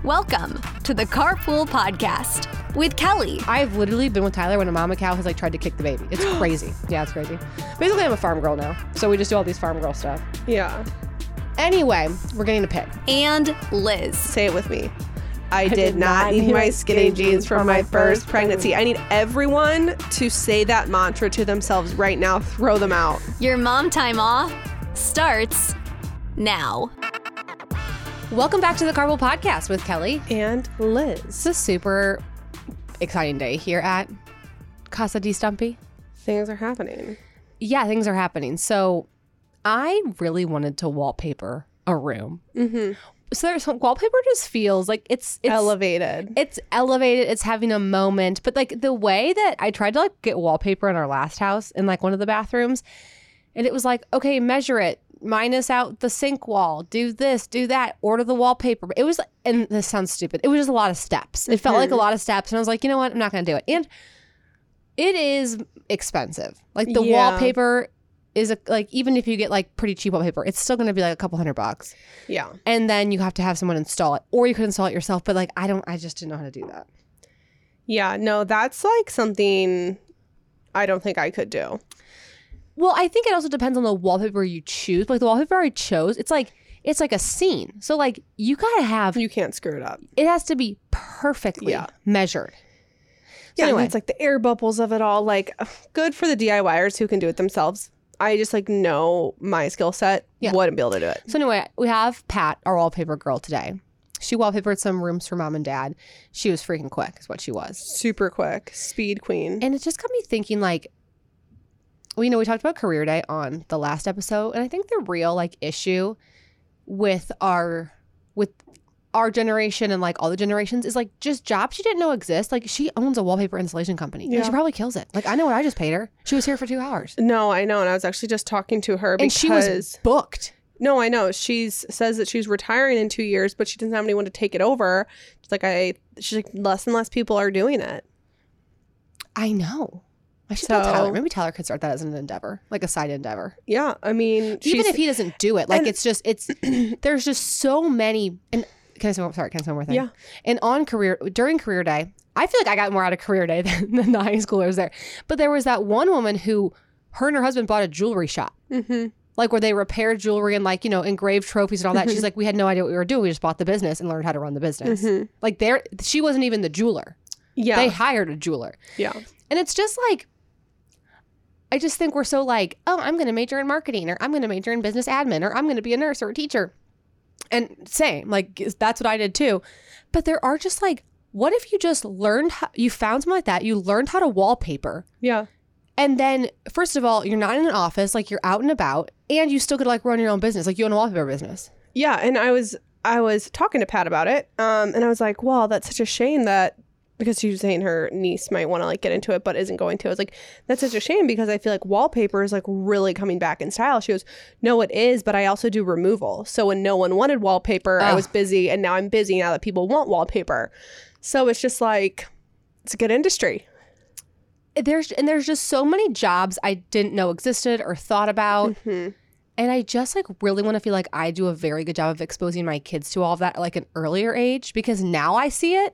Welcome to the Carpool Podcast with Kelly. I've literally been with Tyler when a mama cow has like tried to kick the baby. It's crazy. Yeah, it's crazy. Basically, I'm a farm girl now. So we just do all these farm girl stuff. Yeah. Anyway, we're getting a pig. And Liz. Say it with me. I did not need my skinny jeans for my first pregnancy. I need everyone to say that mantra to themselves right now. Throw them out. Your mom time off starts now. Welcome back to the Carpool Podcast with Kelly and Liz. It's a super exciting day here at Casa di Stumpy. Things are happening. Yeah, things are happening. So I really wanted to wallpaper a room. Mm-hmm. So there's wallpaper just feels like it's elevated. It's elevated. It's having a moment. But like the way that I tried to like get wallpaper in our last house in like one of the bathrooms, and it was like, okay, measure it, minus out the sink wall, do this, do that, order the wallpaper. It was, and this sounds stupid, it was just a lot of steps. It felt like a lot of steps, and I was like, you know what, I'm not going to do it. And it is expensive. Like the wallpaper is like, even if you get like pretty cheap wallpaper, it's still going to be like a couple $100. Yeah. And then you have to have someone install it, or you could install it yourself. But like, I just didn't know how to do that. Yeah, no, that's like something I don't think I could do. Well, I think it also depends on the wallpaper you choose. Like the wallpaper I chose, it's like a scene. So like you gotta have, you can't screw it up. It has to be perfectly measured. So anyway, it's like the air bubbles of it all. Like good for the DIYers who can do it themselves. I just like know my skill set wouldn't be able to do it. So anyway, we have Pat, our wallpaper girl today. She wallpapered some rooms for mom and dad. She was freaking quick is what she was. Super quick. Speed queen. And it just got me thinking like, well, you know, we talked about Career Day on the last episode, and I think the real like issue with our generation and like all the generations is like just jobs she didn't know exist. Like she owns a wallpaper installation company. Yeah. And she probably kills it. Like I know what I just paid her. She was here for 2 hours. No, I know. And I was actually just talking to her because she was booked. No, I know. She says that she's retiring in 2 years, but she doesn't have anyone to take it over. She's like less and less people are doing it. I know. I should tell Tyler. Maybe Tyler could start that as an endeavor, like a side endeavor. Yeah, I mean, even if he doesn't do it, like it's there's just so many. And can I say one more thing? Yeah. And during Career Day, I feel like I got more out of Career Day than the high schoolers there. But there was that one woman who, her and her husband bought a jewelry shop, like where they repaired jewelry and like engraved trophies and all that. She's like, we had no idea what we were doing. We just bought the business and learned how to run the business. Like she wasn't even the jeweler. Yeah, they hired a jeweler. Yeah, and it's just like. I just think we're so like, oh, I'm going to major in marketing, or I'm going to major in business admin, or I'm going to be a nurse or a teacher. And same, like that's what I did too. But there are just like, what if you just learned, you found something like that, you learned how to wallpaper. Yeah. And then first of all, you're not in an office, like you're out and about, and you still could like run your own business, like you own a wallpaper business. Yeah. And I was talking to Pat about it. And I was like, well, that's such a shame that, because she was saying her niece might want to like get into it, but isn't going to. I was like, that's such a shame because I feel like wallpaper is like really coming back in style. She goes, no, it is, but I also do removal. So when no one wanted wallpaper, I was busy, and now I'm busy now that people want wallpaper. So it's just like, it's a good industry. There's just so many jobs I didn't know existed or thought about. And I just like really want to feel like I do a very good job of exposing my kids to all of that at like an earlier age, because now I see it.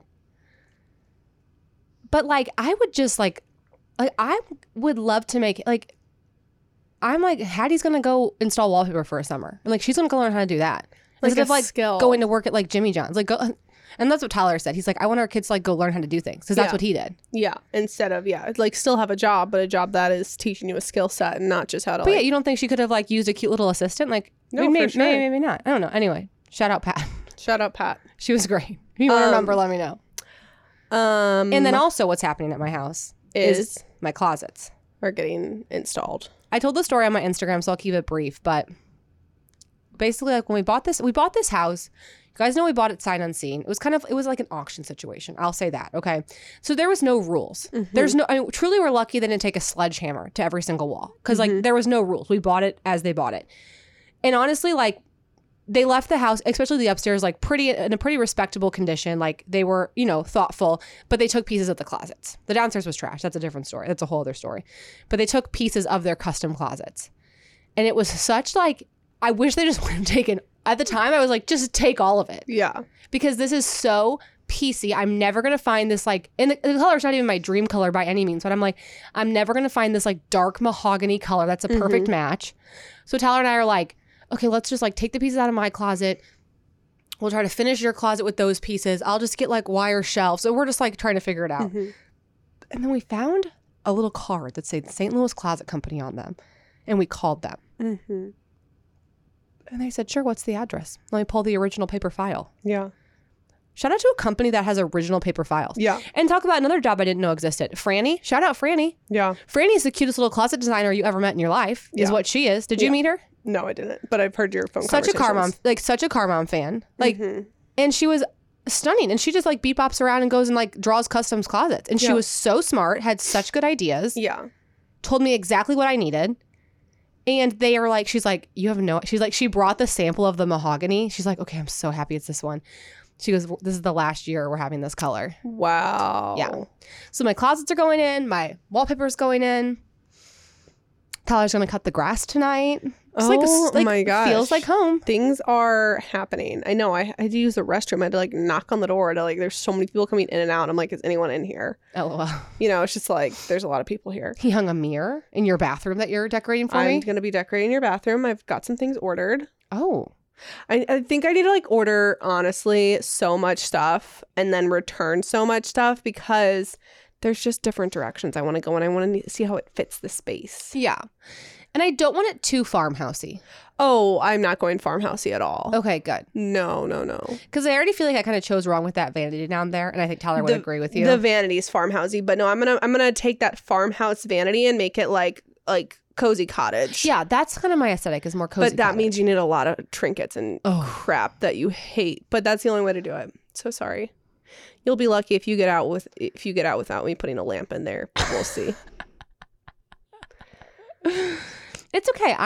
But like, I would just like I would love to make like, I'm like, Hattie's going to go install wallpaper for a summer. And like, she's going to go learn how to do that. Instead of like skill. Going to work at like Jimmy John's, like go. And that's what Tyler said. He's like, I want our kids to like go learn how to do things. Cause that's what he did. Yeah. Instead of, like still have a job, but a job that is teaching you a skill set and not just how to But yeah, you don't think she could have like used a cute little assistant? Like, no, maybe, for sure. maybe not. I don't know. Anyway, shout out Pat. Shout out Pat. She was great. If you want to remember, let me know. And then also what's happening at my house is my closets are getting installed. I told the story on my Instagram, so I'll keep it brief. But basically, like when we bought this house, you guys know we bought it sight unseen. It was like an auction situation. I'll say that. Okay. So there was no rules. Truly we're lucky they didn't take a sledgehammer to every single wall, because like there was no rules. We bought it as they bought it. And honestly, like, they left the house, especially the upstairs, like in a pretty respectable condition. Like they were, thoughtful, but they took pieces of the closets. The downstairs was trash. That's a different story. That's a whole other story. But they took pieces of their custom closets. And it was such like, I wish they just would have taken at the time I was like, just take all of it. Yeah. Because this is so piecey. I'm never going to find this like, and the color's not even my dream color by any means, but I'm like, I'm never going to find this like dark mahogany color that's a perfect match. So Tyler and I are like, okay, let's just like take the pieces out of my closet. We'll try to finish your closet with those pieces. I'll just get like wire shelves. So we're just like trying to figure it out. And then we found a little card that said St. Louis Closet Company on them. And we called them. And they said, sure, what's the address? Let me pull the original paper file. Yeah. Shout out to a company that has original paper files. Yeah. And talk about another job I didn't know existed. Franny. Shout out Franny. Yeah. Franny's the cutest little closet designer you ever met in your life, is what she is. Did you meet her? No, I didn't. But I've heard your phone Such a car mom. Like, such a car mom fan. Like, and she was stunning. And she just, like, bebops around and goes and, like, draws customs closets. And she was so smart, had such good ideas. Yeah. Told me exactly what I needed. And they are like, she's like, you have no, she's like, she brought the sample of the mahogany. She's like, okay, I'm so happy it's this one. She goes, this is the last year we're having this color. Wow. Yeah. So my closets are going in. My wallpaper's going in. Tyler's going to cut the grass tonight. It's my gosh. Feels like home. Things are happening. I know. I had to use the restroom. I had to like knock on the door to like, there's so many people coming in and out. I'm like, is anyone in here? LOL. You know, it's just like, there's a lot of people here. He hung a mirror in your bathroom that you're decorating for me? I'm going to be decorating your bathroom. I've got some things ordered. Oh. I think I need to like order, honestly, so much stuff and then return so much stuff because there's just different directions I want to go and I want to see how it fits the space. Yeah. And I don't want it too farmhousey. Oh, I'm not going farmhousey at all. Okay, good. No. Because I already feel like I kind of chose wrong with that vanity down there, and I think Tyler would agree with you. The vanity's farmhousey, but no, I'm gonna take that farmhouse vanity and make it like cozy cottage. Yeah, that's kind of my aesthetic, is more cozy. But that means you need a lot of trinkets and crap that you hate. But that's the only way to do it. So sorry. You'll be lucky if you get out without me putting a lamp in there. We'll see. It's okay.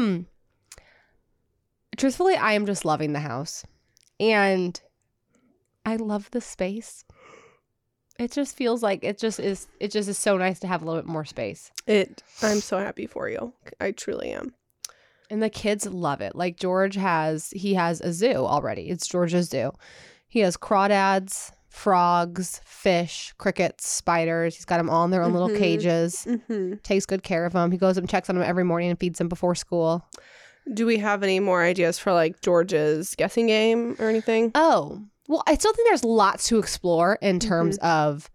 Truthfully, I am just loving the house. And I love the space. It just feels like it just is so nice to have a little bit more space. I'm so happy for you. I truly am. And the kids love it. Like George has a zoo already. It's George's zoo. He has crawdads, frogs, fish, crickets, spiders. He's got them all in their own little cages. Takes good care of them. He goes up and checks on them every morning and feeds them before school. Do we have any more ideas for like George's guessing game or anything? Oh, well, I still think there's lots to explore in terms of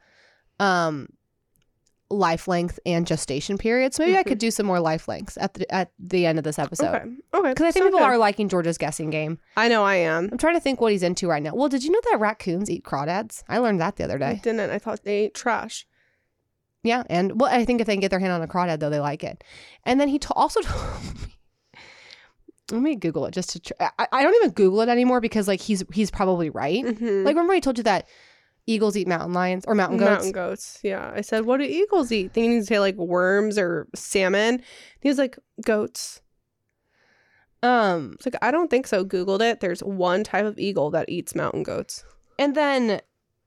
life length and gestation period. So maybe I could do some more life lengths at the end of this episode. Okay. Because I think people are liking George's guessing game. I know I am. I'm trying to think what he's into right now. Well, did you know that raccoons eat crawdads? I learned that the other day. I didn't. I thought they ate trash. Yeah, and well, I think if they can get their hand on a crawdad, though, they like it. And then he also told me. Let me Google it just to. I don't even Google it anymore because like he's probably right. Like remember I told you that eagles eat mountain lions or mountain goats? Mountain goats. Yeah. I said, what do eagles eat? They need to say like worms or salmon. He was like, goats. It's like, I don't think so. Googled it. There's one type of eagle that eats mountain goats. And then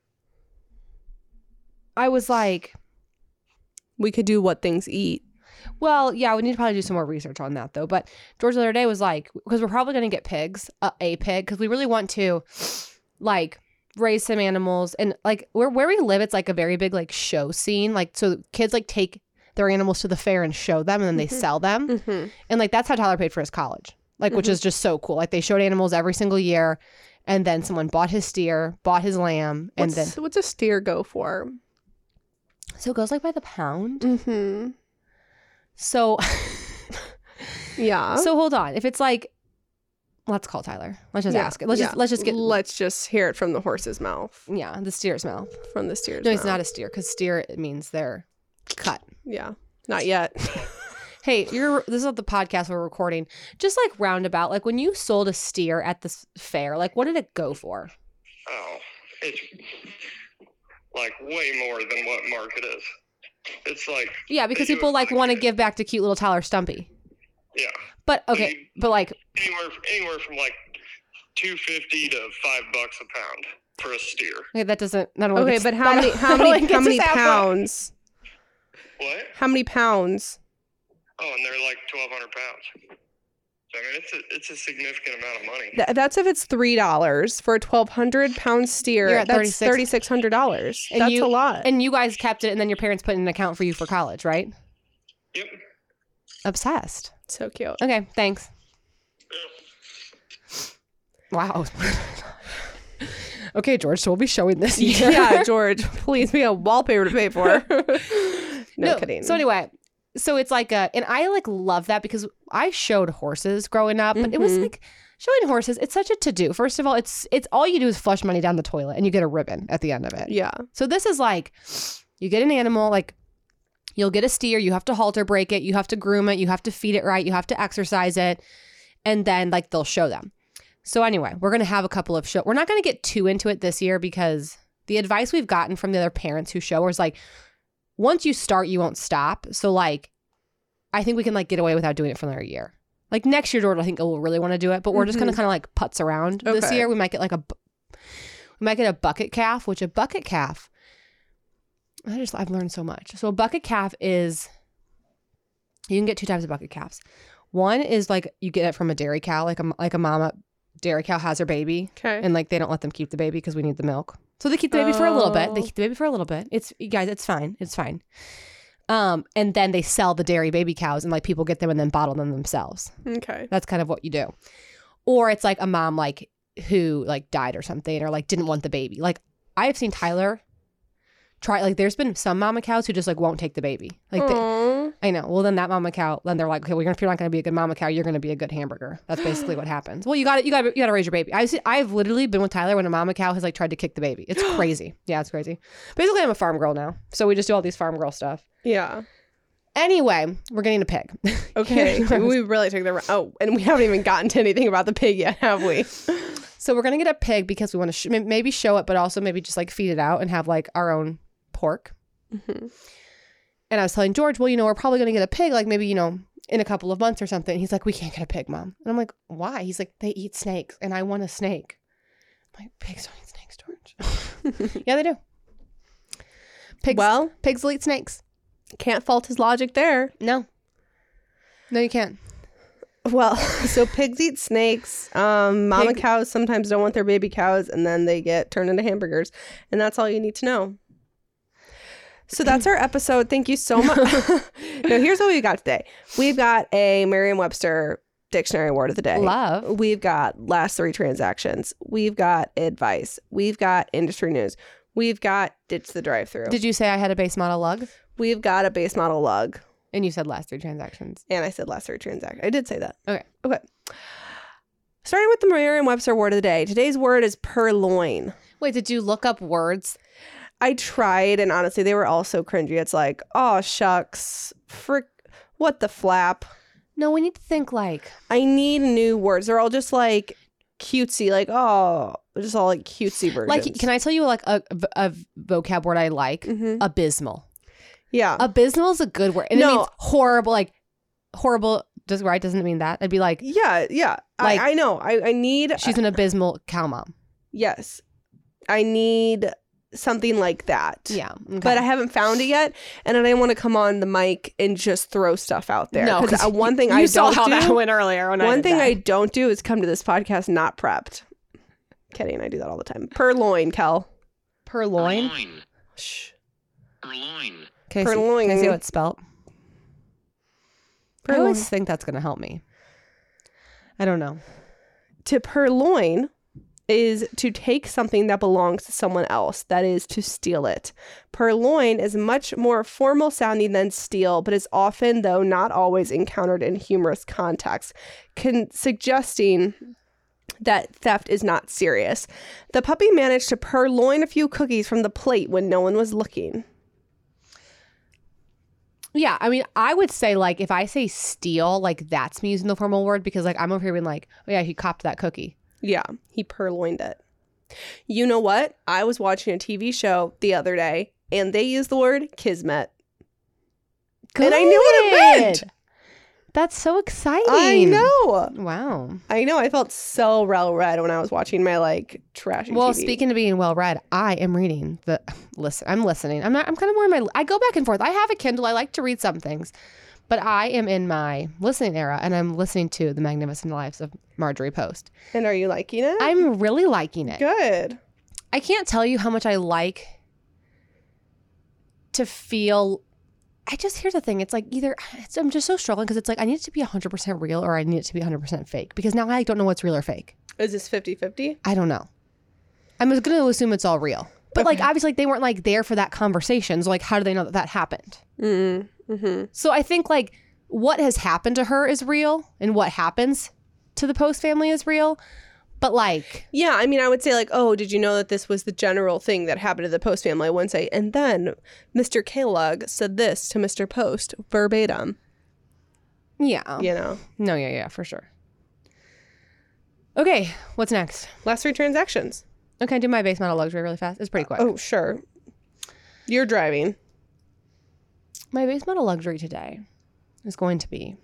I was like, we could do what things eat. Well, yeah, we need to probably do some more research on that, though. But George the other day was like, because we're probably going to get pigs, a pig, because we really want to, like, raise some animals. And, like, where we live, it's, like, a very big, like, show scene. Like, so kids, like, take their animals to the fair and show them, and then they sell them. And, like, that's how Tyler paid for his college, like, which is just so cool. Like, they showed animals every single year, and then someone bought his steer, bought his lamb, and what's a steer go for? So it goes, like, by the pound. So, yeah. So hold on. If it's like, let's call Tyler. Let's just ask it. Let's just hear it from the horse's mouth. Yeah, the steer's mouth. From the steer's mouth. No, it's not a steer because steer it means they're cut. Yeah, not yet. Hey, this is the podcast we're recording. Just like roundabout, like when you sold a steer at the fair, like what did it go for? Oh, it's like way more than what market is. It's like because people like want to give back to cute little Tyler Stumpy. Yeah. But okay, but like anywhere from like $2.50 to $5 a pound for a steer. Okay, that doesn't. Okay, but how many pounds? What? How many pounds? Oh, and they're like 1,200 pounds. So, I mean, it's a significant amount of money. That's if it's $3 for a 1,200-pound steer. You're at that's $3,600. That's a lot. And you guys kept it, and then your parents put in an account for you for college, right? Yep. Obsessed. So cute. Okay, thanks. Wow. Okay, George, so we'll be showing this. Yeah, George, please, we have wallpaper to pay for. No kidding. So anyway, so it's like and I like love that because I showed horses growing up, but it was like showing horses. It's such a to-do. First of all, it's all you do is flush money down the toilet and you get a ribbon at the end of it. Yeah. So this is like, you get an animal, like you'll get a steer, you have to halter break it, you have to groom it, you have to feed it right, you have to exercise it, and then like they'll show them. So anyway, we're going to have a couple of shows. We're not going to get too into it this year because the advice we've gotten from the other parents who show is like, once you start, you won't stop. So like, I think we can like get away without doing it for another year. Like next year, Jordan, I think we'll really want to do it, but we're just going to kind of like putz around this year. We might get like a bucket calf, which a bucket calf, I've learned so much. So a bucket calf is, you can get two types of bucket calves. One is like you get it from a dairy cow, like a mama dairy cow has her baby. Okay. And like they don't let them keep the baby because we need the milk. So they keep the baby for a little bit. It's, you guys, it's fine. It's fine. And then they sell the dairy baby cows and like people get them and then bottle them themselves. Okay. That's kind of what you do. Or it's like a mom like who like died or something or like didn't want the baby. Like I've seen Tyler try, like there's been some mama cows who just like won't take the baby. Like I know. Well, then that mama cow, then they're like, okay, well, if you're not going to be a good mama cow, you're going to be a good hamburger. That's basically what happens. Well, you got to raise your baby. I've literally been with Tyler when a mama cow has like tried to kick the baby. It's crazy. Yeah, it's crazy. Basically, I'm a farm girl now, so we just do all these farm girl stuff. Yeah. Anyway, we're getting a pig. Okay. We really took the and we haven't even gotten to anything about the pig yet, have we? So we're going to get a pig because we want to maybe show it, but also maybe just like feed it out and have like our own pork. Mm-hmm. And I was telling George, well, we're probably going to get a pig, like maybe, in a couple of months or something. He's like, we can't get a pig, Mom. And I'm like, why? He's like, they eat snakes and I want a snake. I'm like, pigs don't eat snakes, George. Yeah, they do. Pigs will eat snakes. Can't fault his logic there. No, you can't. Well, so pigs eat snakes. Mama cows sometimes don't want their baby cows and then they get turned into hamburgers. And that's all you need to know. So that's our episode. Thank you so much. Now, here's what we got today. We've got a Merriam-Webster dictionary word of the day. Love. We've got last 3 transactions. We've got advice. We've got industry news. We've got ditch the drive-thru. Did you say I had a base model lug? We've got a base model lug. And you said last 3 transactions. And I said last 3 transactions. I did say that. Okay. Starting with the Merriam-Webster word of the day. Today's word is purloin. Wait, did you look up words? I tried, and honestly, they were all so cringy. It's like, oh, shucks, frick, what the flap? No, we need to think like... I need new words. They're all just like cutesy, like, oh, just all like cutesy versions. Like, can I tell you like a vocab word I like? Mm-hmm. Abysmal. Yeah. Abysmal is a good word. And it means horrible, like horrible, doesn't it mean that? I'd be like... Yeah. Like, I know. I need... She's an abysmal cow mom. Yes. I need... something like that. Yeah. Okay. But I haven't found it yet. And I didn't want to come on the mic and just throw stuff out there. No, because one thing I don't do. That went earlier. One thing I don't do is come to this podcast not prepped. Kidding. I do that all the time. Purloin, Kel. Purloin? Shh. Purloin. Purloin. Can I see what it's spelled? Purloin. I always think that's going to help me. I don't know. To purloin is to take something that belongs to someone else, that is to steal it. Purloin is much more formal sounding than steal, but is often, though not always, encountered in humorous contexts, suggesting that theft is not serious. The puppy managed to purloin a few cookies from the plate when no one was looking. Yeah, I mean, I would say, like, if I say steal, like, that's me using the formal word because, like, I'm over here being like, oh, yeah, he copped that cookie. Yeah, he purloined it. You know what? I was watching a TV show the other day, and they used the word kismet. Good. And I knew what it meant. That's so exciting. I know. Wow. I know. I felt so well read when I was watching my, like, trashy Well, TV. speaking of being well read, I am reading I'm listening. I'm kind of more in my, I go back and forth. I have a Kindle. I like to read some things. But I am in my listening era, and I'm listening to The Magnificent Lives of Marjorie Post. And are you liking it? I'm really liking it. Good. I can't tell you how much I like to feel. Here's the thing. It's like I'm just so struggling because it's like I need it to be 100% real or I need it to be 100% fake because now I don't know what's real or fake. Is this 50-50? I don't know. I'm going to assume it's all real. But like obviously like, they weren't like there for that conversation. So like how do they know that happened? Mm-hmm. So I think like what has happened to her is real and what happens to the Post family is real. But like... Yeah, I mean, I would say like, oh, did you know that this was the general thing that happened to the Post family? I wouldn't say, and then Mr. Kellogg said this to Mr. Post verbatim. Yeah. You know? No, yeah, for sure. Okay, what's next? Last 3 transactions. Okay, do my base model luxury really fast. It's pretty quick. Oh, sure. You're driving. My base model luxury today is going to be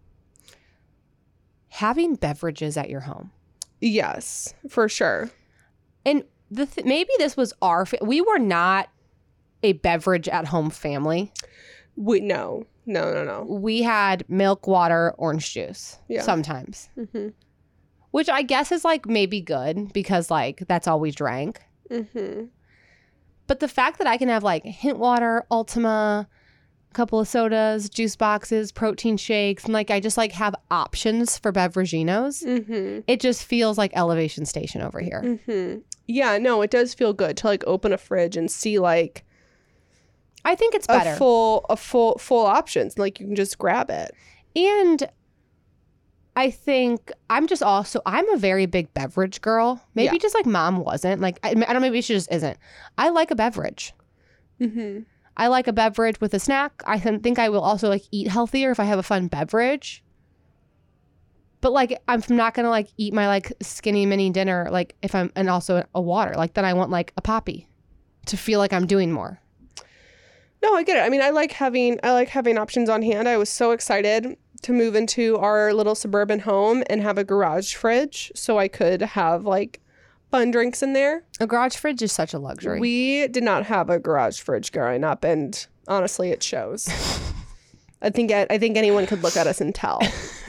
having beverages at your home. Yes, for sure. And maybe this was we were not a beverage at home family. No. We had milk, water, orange juice sometimes. Mm-hmm. Which I guess is like maybe good because like that's all we drank. Mm-hmm. But the fact that I can have like Hint water, Ultima, a couple of sodas, juice boxes, protein shakes, and like I just like have options for beveraginos. Mm-hmm. It just feels like Elevation Station over here. Mm-hmm. Yeah, no, it does feel good to like open a fridge and see like I think it's better. full options. Like you can just grab it. And I think I'm a very big beverage girl. Maybe just like mom wasn't. Like, I don't know, maybe she just isn't. I like a beverage. Mm-hmm. I like a beverage with a snack. I think I will also like eat healthier if I have a fun beverage. But like, I'm not going to like eat my like skinny mini dinner like if and also a water. Like then I want like a Poppi to feel like I'm doing more. No, I get it. I mean, I like having options on hand. I was so excited to move into our little suburban home and have a garage fridge so I could have like fun drinks in there. A garage fridge is such a luxury. We did not have a garage fridge growing up, and honestly, it shows. I think anyone could look at us and tell.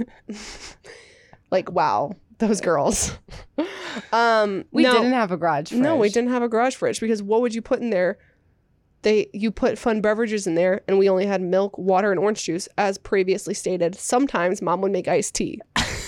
Like, wow, those girls. We didn't have a garage fridge. No, we didn't have a garage fridge because what would you put in there? You put fun beverages in there, and we only had milk, water, and orange juice, as previously stated. Sometimes mom would make iced tea.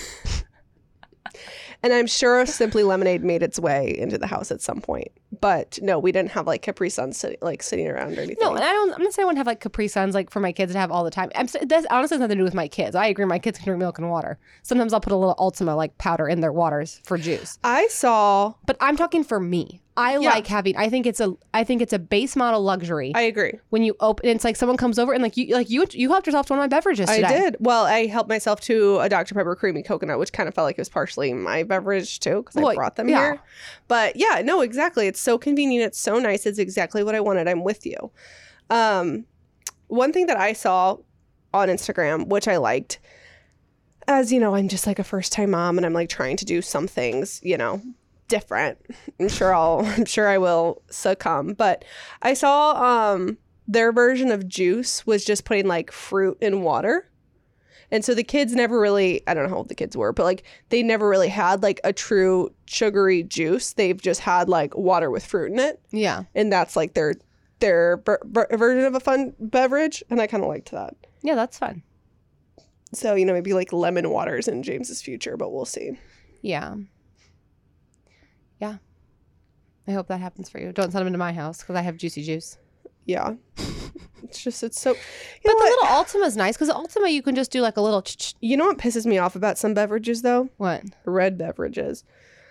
And I'm sure Simply Lemonade made its way into the house at some point. But no, we didn't have like Capri Suns sitting around or anything. No, and I'm not saying I wouldn't have like Capri Suns like for my kids to have all the time. This honestly has nothing to do with my kids. I agree, my kids can drink milk and water. Sometimes I'll put a little Ultima like powder in their waters for juice. But I'm talking for me. I think it's a base model luxury. I agree. When you open, it's like someone comes over and you helped yourself to one of my beverages today. I did. Well, I helped myself to a Dr. Pepper Creamy Coconut, which kind of felt like it was partially my beverage too because I brought them here. But yeah, no, exactly. It's so convenient. It's so nice. It's exactly what I wanted. I'm with you. One thing that I saw on Instagram, which I liked, as you know, I'm just like a first time mom and I'm like trying to do some things, you know, different. I'm sure I will succumb. But I saw their version of juice was just putting like fruit in water. And so the kids never really, I don't know how old the kids were, but like they never really had like a true sugary juice. They've just had like water with fruit in it. Yeah. And that's like their version of a fun beverage. And I kind of liked that. Yeah, that's fun. So, you know, maybe like lemon waters in James's future, but we'll see. Yeah. Yeah. I hope that happens for you. Don't send them into my house because I have juicy juice. Yeah. It's so... But the little Ultima is nice because Ultima you can just do like a little... You know what pisses me off about some beverages though? What? Red beverages.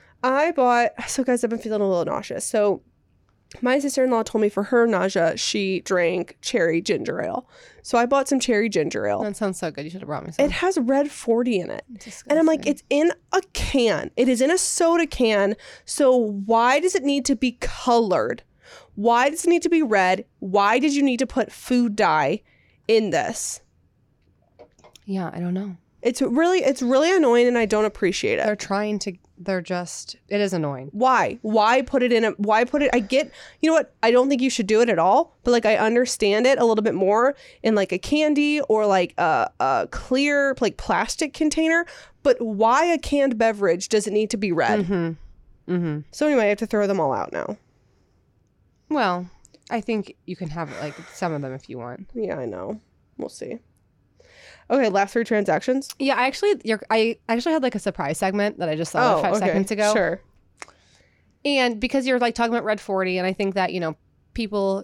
So guys, I've been feeling a little nauseous. So my sister-in-law told me for her nausea, she drank cherry ginger ale. So I bought some cherry ginger ale. That sounds so good. You should have brought me some. It has red 40 in it. And I'm like, it's in a can. It is in a soda can. So why does it need to be colored? Why does it need to be red? Why did you need to put food dye in this? Yeah, I don't know. It's really annoying and I don't appreciate it. They're trying to They're just, it is annoying. Why put it I get, you know what, I don't think you should do it at all, but like I understand it a little bit more in like a candy or like a clear like plastic container, but why a canned beverage does it need to be red? So anyway, I have to throw them all out now. Well, I think you can have like some of them if you want. Yeah, I know, we'll see. Okay, last 3 transactions. Yeah, I actually had like a surprise segment that I just thought of 5 seconds ago. Sure. And because you're like talking about Red 40, and I think that, you know, people,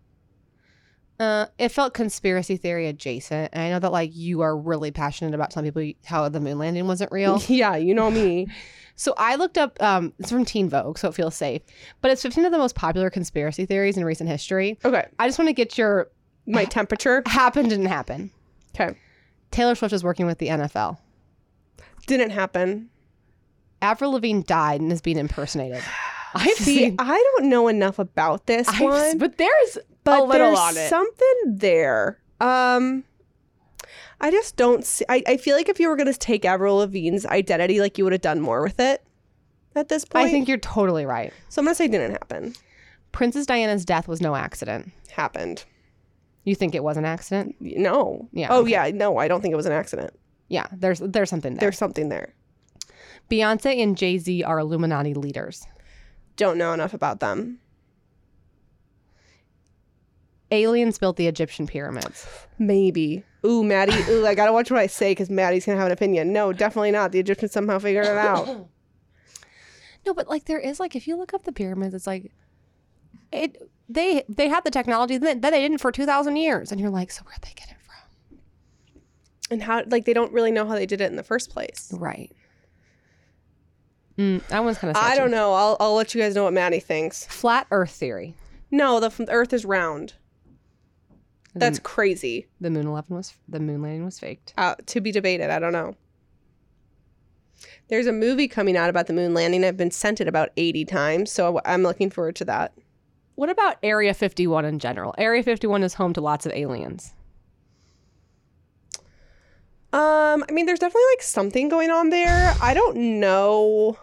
it felt conspiracy theory adjacent. And I know that like you are really passionate about telling people how the moon landing wasn't real. Yeah, you know me. So I looked up, it's from Teen Vogue, so it feels safe. But it's 15 of the most popular conspiracy theories in recent history. Okay. I just want to get my temperature. Happened, didn't happen. Okay. Taylor Swift is working with the NFL. Didn't happen. Avril Lavigne died and is being impersonated. I don't know enough about this one. But there's a little on it. Something there. I just don't see. I feel like if you were going to take Avril Lavigne's identity, like you would have done more with it at this point. I think you're totally right. So I'm going to say didn't happen. Princess Diana's death was no accident. Happened. You think it was an accident? No. Yeah. Oh, okay. yeah. No, I don't think it was an accident. Yeah, there's something there. There's something there. Beyonce and Jay-Z are Illuminati leaders. Don't know enough about them. Aliens built the Egyptian pyramids. Maybe. Ooh, Maddie. Ooh, I gotta watch what I say because Maddie's gonna have an opinion. No, definitely not. The Egyptians somehow figured it out. No, but like there is like if you look up the pyramids, it's like they had the technology that they didn't for 2,000 years, and you're like, so where'd they get it from? And how like they don't really know how they did it in the first place. Right. That one's kind of sketchy. I don't know. I'll let you guys know what Maddie thinks. Flat Earth theory. No, the Earth is round. That's crazy. The moon landing was faked. To be debated. I don't know. There's a movie coming out about the moon landing. I've been sent it about 80 times, so I'm looking forward to that. What about Area 51 in general? Area 51 is home to lots of aliens. I mean, there's definitely like something going on there. I don't know.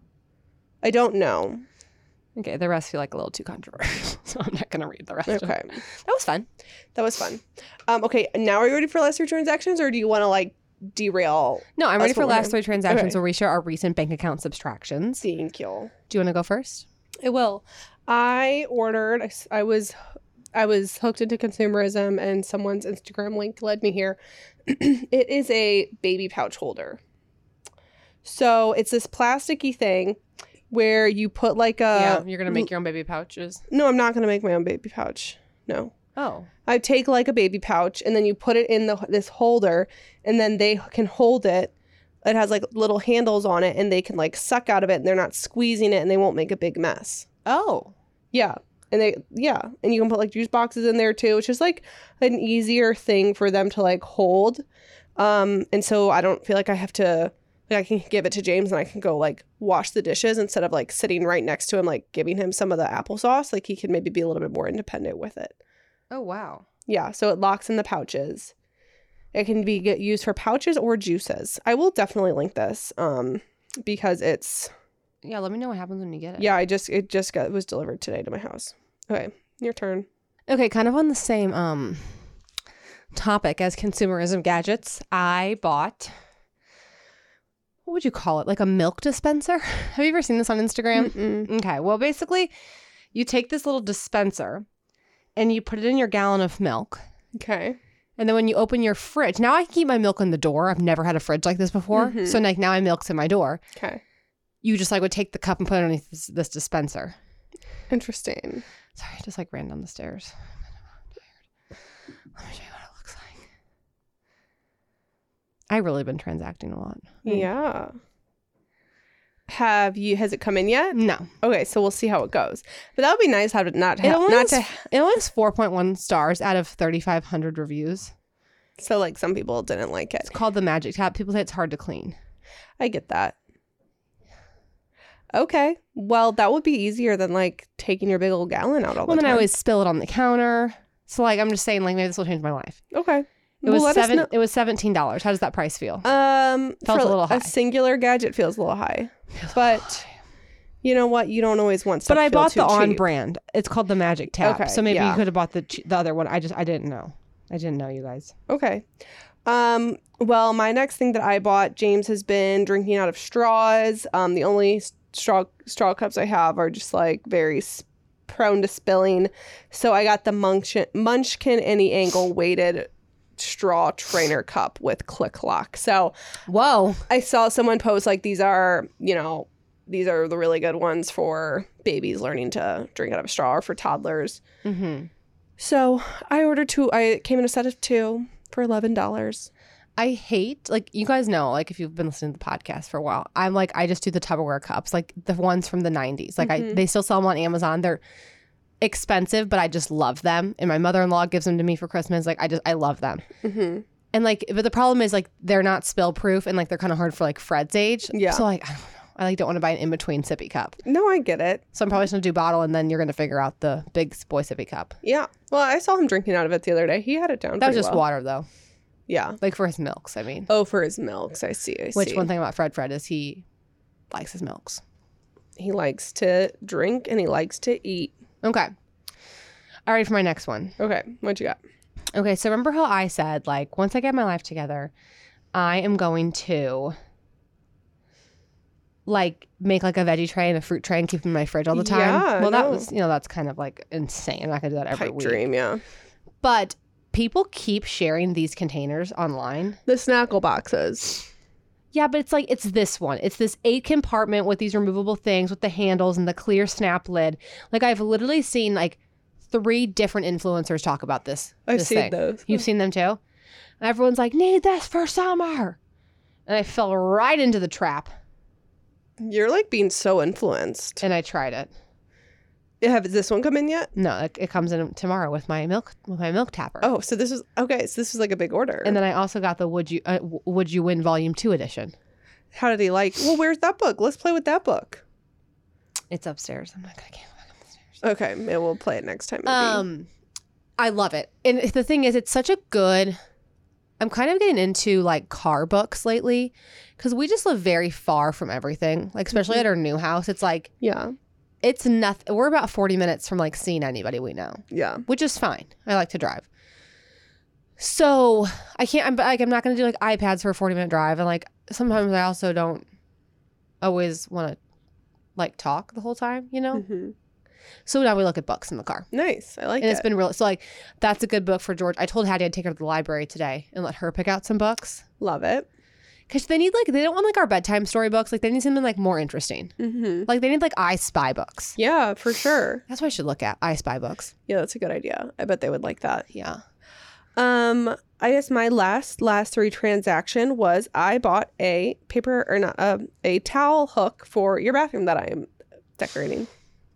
Okay, the rest feel like a little too controversial, so I'm not going to read the rest of Okay. it. That was fun. Okay, now are you ready for last 3 transactions, or do you want to like derail? No, I'm ready for last 3 transactions Okay. where we share our recent bank account subtractions. Thank you. Do you want to go first? I will. I ordered. I was hooked into consumerism, and someone's Instagram link led me here. It is a baby pouch holder. So it's this plasticky thing where you put like a. You're gonna make your own baby pouches. No, I'm not gonna make my own baby pouch. No. Oh. I take like a baby pouch, and then you put it in this holder, and then they can hold it. It has like little handles on it, and they can like suck out of it, and they're not squeezing it, and they won't make a big mess. Oh. Yeah. And and you can put like juice boxes in there too, which is like an easier thing for them to like hold. And so I don't feel like I have to, like I can give it to James and I can go like wash the dishes instead of like sitting right next to him, like giving him some of the applesauce. Like he can maybe be a little bit more independent with it. Oh, wow. Yeah. So it locks in the pouches. It can be used for pouches or juices. I will definitely link this because it's... Yeah, let me know what happens when you get it. Yeah, it was delivered today to my house. Okay, your turn. Okay, kind of on the same topic as consumerism gadgets, I bought, what would you call it? Like a milk dispenser? Have you ever seen this on Instagram? Mm-mm. Okay, well, basically, you take this little dispenser and you put it in your gallon of milk. Okay. And then when you open your fridge, now I can keep my milk in the door. I've never had a fridge like this before. Mhm. So like now my milk's in my door. Okay. You just like would take the cup and put it underneath this dispenser. Interesting. Sorry, I just like ran down the stairs. I'm tired. Let me show you what it looks like. I've really been transacting a lot. Yeah. Has it come in yet? No. Okay, so we'll see how it goes. But that would be nice how to It only has 4.1 stars out of 3,500 reviews. So like some people didn't like it. It's called the Magic Tap. People say it's hard to clean. I get that. Okay. Well, that would be easier than like taking your big old gallon out all the Well, then time. I always spill it on the counter. So like I'm just saying like maybe this will change my life. Okay. It was let us know. It was $17. How does that price feel? For a little high. a singular gadget feels a little high. But you know what? You don't always want stuff. But I to feel bought the too on cheap. brand. It's called the Magic Tap. Okay, So maybe yeah. you could have bought the other one. I didn't know. I didn't know, you guys. Okay. Well, my next thing that I bought, James has been drinking out of straws. The only straw cups I have are just like very prone to spilling. So I got the Munchkin Any Angle weighted straw trainer cup with click lock. So Whoa. I saw someone post like these are the really good ones for babies learning to drink out of a straw or for toddlers. Mm-hmm. So I ordered 2. I came in a set of 2 for $11. I hate, like, you guys know, like, if you've been listening to the podcast for a while, I'm like, I just do the Tupperware cups, like the ones from the 90s. Like, they still sell them on Amazon. They're expensive, but I just love them. And my mother-in-law gives them to me for Christmas. Like, I love them. Mm-hmm. And, like, but the problem is, like, they're not spill-proof and, like, they're kind of hard for, like, Fred's age. Yeah. So, like, I don't know. I, like, don't want to buy an in-between sippy cup. No, I get it. So I'm probably just going to do bottle, and then you're going to figure out the big boy sippy cup. Yeah. Well, I saw him drinking out of it the other day. He had it down. That was pretty just well. water, though. Yeah. Like, for his milks, I mean. Oh, for his milks. I see. Which one thing about Fred is he likes his milks. He likes to drink and he likes to eat. Okay. All right, for my next one. Okay. What you got? Okay, so remember how I said, like, once I get my life together, I am going to, like, make, like, a veggie tray and a fruit tray and keep them in my fridge all the time? Yeah, well, that no. was, that's kind of, like, insane. I'm not going to do that every Pipe week. dream, yeah. But people keep sharing these containers online. The Snackle boxes. Yeah, but it's like, it's this one. It's this 8 compartment with these removable things with the handles and the clear snap lid. Like, I've literally seen, like, 3 different influencers talk about this. I've this seen thing. those. You've seen them too? And everyone's like, need this for summer. And I fell right into the trap. You're like being so influenced. And I tried it. Has this one come in yet? No, it comes in tomorrow with my milk tapper. Oh, so this was okay. So this was like a big order. And then I also got the Would You Win Volume 2 edition. How did he like? Well, where's that book? Let's play with that book. It's upstairs. I'm not gonna get it back up the stairs. Okay, maybe we'll play it next time. Maybe. I love it. And the thing is, it's such a good. I'm kind of getting into like car books lately because we just live very far from everything. Like especially at our new house, it's like Yeah. it's nothing. We're about 40 minutes from like seeing anybody we know, Yeah. which is fine. I like to drive. So I can't. I'm not going to do like iPads for a 40-minute drive, and like sometimes I also don't always want to like talk the whole time, Mm-hmm. So now we look at books in the car. Nice. I like And it. it's been real. So like that's a good book for George. I told Hattie I'd take her to the library today and let her pick out some books. Love it. Because they don't want like our bedtime story books. Like they need something like more interesting. Mm-hmm. Like they need like I Spy books. Yeah, for sure. That's what I should look at. I Spy books. Yeah, that's a good idea. I bet they would like that. Yeah. I guess my last 3 transaction was I bought a a towel hook for your bathroom that I am decorating.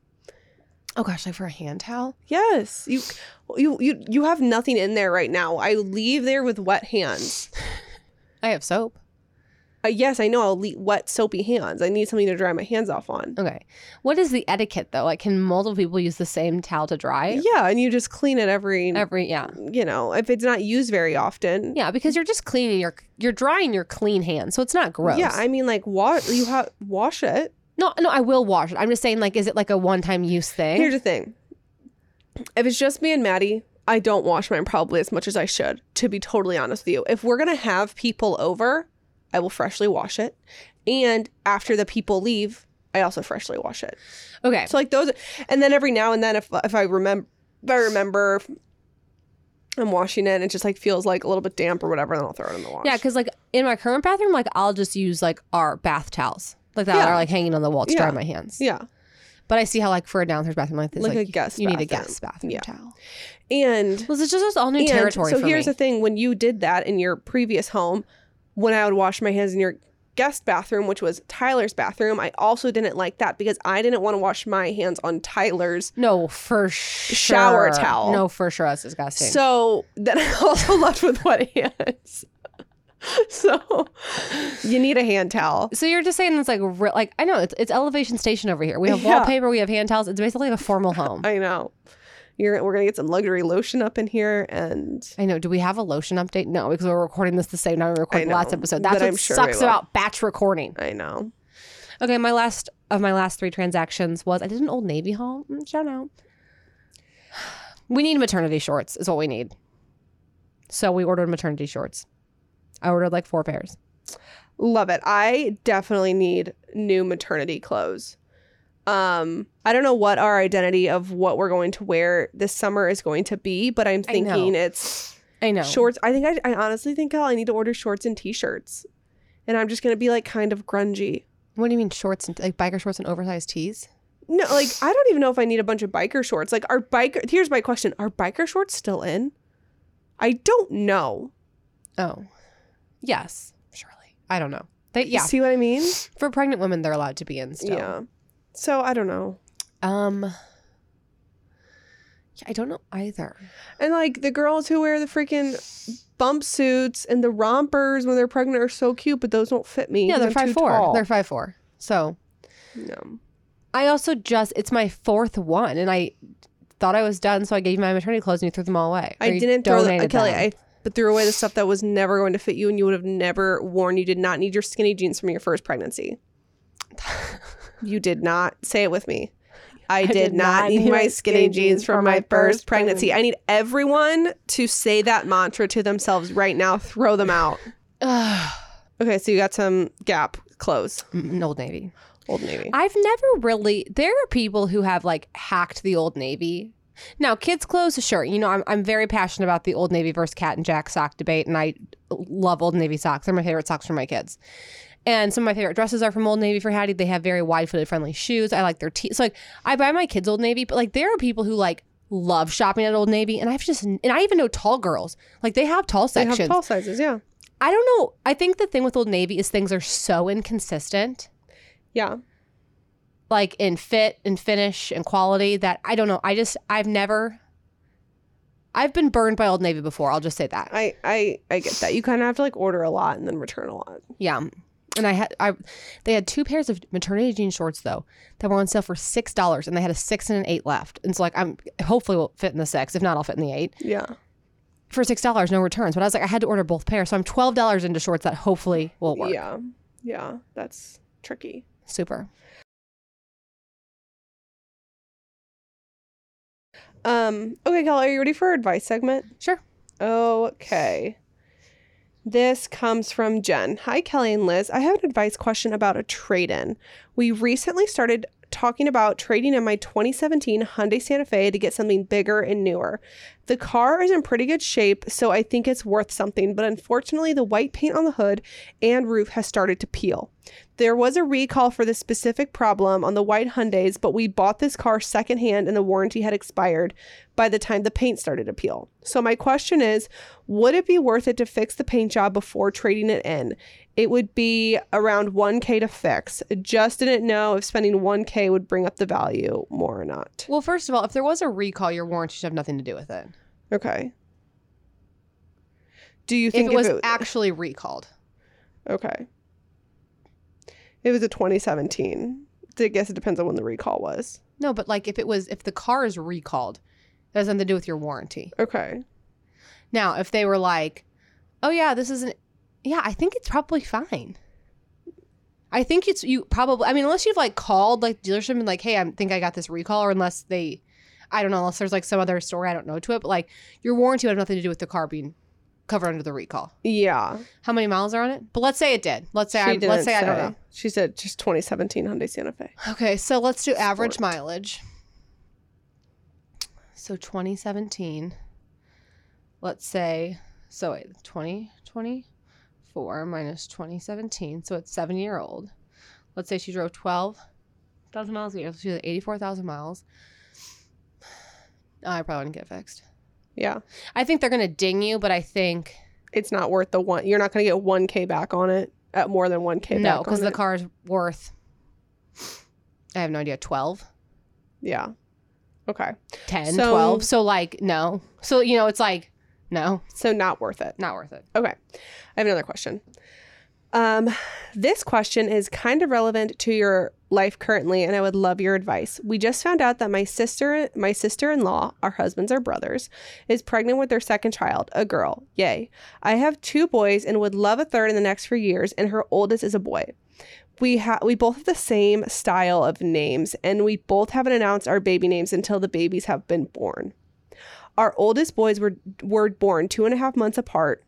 Oh gosh, like for a hand towel? Yes, you have nothing in there right now. I leave there with wet hands. I have soap. Yes, I know. I'll leave wet soapy hands. I need something to dry my hands off on. Okay. What is the etiquette though? Like can multiple people use the same towel to dry? Yeah, and you just clean it every Yeah. if it's not used very often. Yeah, because you're just cleaning you're drying your clean hands, so it's not gross. Yeah, I mean like wash it. No, I will wash it. I'm just saying, like, is it like a one-time use thing? Here's the thing. If it's just me and Maddie, I don't wash mine probably as much as I should, to be totally honest with you. If we're going to have people over, I will freshly wash it. And after the people leave, I also freshly wash it. Okay. So like those, and then every now and then if I remember I'm washing it and it just like feels like a little bit damp or whatever, then I'll throw it in the wash. Yeah, because like in my current bathroom, like I'll just use like our bath towels. Like that are like hanging on the wall to dry my hands. Yeah. But I see how like for a downstairs bathroom like this, Like a guest you need a bathroom. guest bathroom Yeah. towel. And Well, this is just all new territory so for here's me. the thing. When you did that in your previous home, when I would wash my hands in your guest bathroom, which was Tyler's bathroom, I also didn't like that because I didn't want to wash my hands on Tyler's. No, for sure. Shower towel. No, for sure. That's disgusting. So then I also left with wet hands. So you need a hand towel. So you're just saying it's like like I know it's Elevation Station over here. We have Yeah. wallpaper, we have hand towels. It's basically like a formal home. I know. We're going to get some luxury lotion up in here. And I know. Do we have a lotion update? No, because we're recording this the same time we recorded the last episode. That's but what I'm sure sucks we will. about batch recording. I know. Okay, my last 3 transactions was I did an Old Navy haul. Shout out. We need maternity shorts is what we need. So we ordered maternity shorts. I ordered like 4 pairs. Love it. I definitely need new maternity clothes. I don't know what our identity of what we're going to wear this summer is going to be, but I'm thinking it's shorts. I honestly think I need to order shorts and t-shirts. And I'm just going to be like kind of grungy. What do you mean shorts and like biker shorts and oversized tees? No, like I don't even know if I need a bunch of biker shorts. Like here's my question. Are biker shorts still in? I don't know. Oh. Yes, surely. I don't know. You see what I mean? For pregnant women, they're allowed to be in still. Yeah. So I don't know. I don't know either. And like the girls who wear the freaking bump suits and the rompers when they're pregnant are so cute, but those don't fit me. Yeah, they're 5'4". They're 5'4". 5'4". So no. I also it's my 4th one, and I thought I was done, so I gave you my maternity clothes and you threw them all away. I didn't throw them, Kelly. I threw away the stuff that was never going to fit you, and you would have never worn. You did not need your skinny jeans from your first pregnancy. You did not. Say it with me. I did not need my skinny jeans from my first pregnancy. I need everyone to say that mantra to themselves right now. Throw them out. Okay, so you got some Gap clothes. Old Navy. Old Navy. I've never really... There are people who have like hacked the Old Navy. Now, kids' clothes, sure. You know, I'm very passionate about the Old Navy versus Cat and Jack sock debate, and I love Old Navy socks. They're my favorite socks for my kids. And some of my favorite dresses are from Old Navy for Hattie. They have very wide-footed, friendly shoes. I like their so like I buy my kids Old Navy, but like there are people who like love shopping at Old Navy, and I even know tall girls. Like they have tall sections. They have tall sizes, yeah. I don't know. I think the thing with Old Navy is things are so inconsistent. Yeah. Like in fit and finish and quality that I don't know. I've been burned by Old Navy before. I'll just say that. I get that. You kind of have to like order a lot and then return a lot. Yeah. And they had 2 pairs of maternity jean shorts though that were on sale for $6, and they had a 6 and an 8 left. And so like hopefully will fit in the 6. If not, I'll fit in the 8. Yeah. For $6, no returns. But I was like, I had to order both pairs, so I'm $12 into shorts that hopefully will work. Yeah. Yeah. That's tricky. Super. Okay, Kelly, are you ready for our advice segment? Sure. Okay. This comes from Jen. Hi, Kelly and Liz. I have an advice question about a trade-in. We recently started talking about trading in my 2017 Hyundai Santa Fe to get something bigger and newer. The car is in pretty good shape, so I think it's worth something, but unfortunately the white paint on the hood and roof has started to peel. There was a recall for this specific problem on the white Hyundais, but we bought this car secondhand and the warranty had expired by the time the paint started to peel. So my question is, would it be worth it to fix the paint job before trading it in? It would be around $1,000 to fix. Just didn't know if spending $1,000 would bring up the value more or not. Well, first of all, if there was a recall, your warranty should have nothing to do with it. Okay. Do you think if it was actually recalled? Okay. It was a 2017. I guess it depends on when the recall was. No, but like if the car is recalled, it has nothing to do with your warranty. Okay. Now, if they were like, oh yeah, I think it's probably fine. I think unless you've like called like the dealership and like, hey, I think I got this recall, or unless unless there's like some other story I don't know to it, but like your warranty would have nothing to do with the car being covered under the recall. Yeah. How many miles are on it? But let's say it did. Let's say I don't know. She said just 2017 Hyundai Santa Fe. Okay, so let's do average mileage. So 2017. Let's say 2024 minus 2017. So it's 7-year-old. Let's say she drove 12,000 miles a year. So she had 84,000 miles. I probably wouldn't get fixed. Yeah. I think they're going to ding you, but I think it's not worth the one. You're not going to get $1,000 back on it at more than $1,000 back on it. No, because the car is worth, I have no idea, 12? Yeah. Okay. 10, 12. So like, no. So, it's like, no. So not worth it. Not worth it. Okay. I have another question. This question is kind of relevant to your life currently, and I would love your advice. We just found out that my sister-in-law, our husbands are brothers, is pregnant with their second child, a girl. Yay. I have 2 boys and would love a third in the next few years, and her oldest is a boy. We both have the same style of names, and we both haven't announced our baby names until the babies have been born. Our oldest boys were born 2.5 months apart.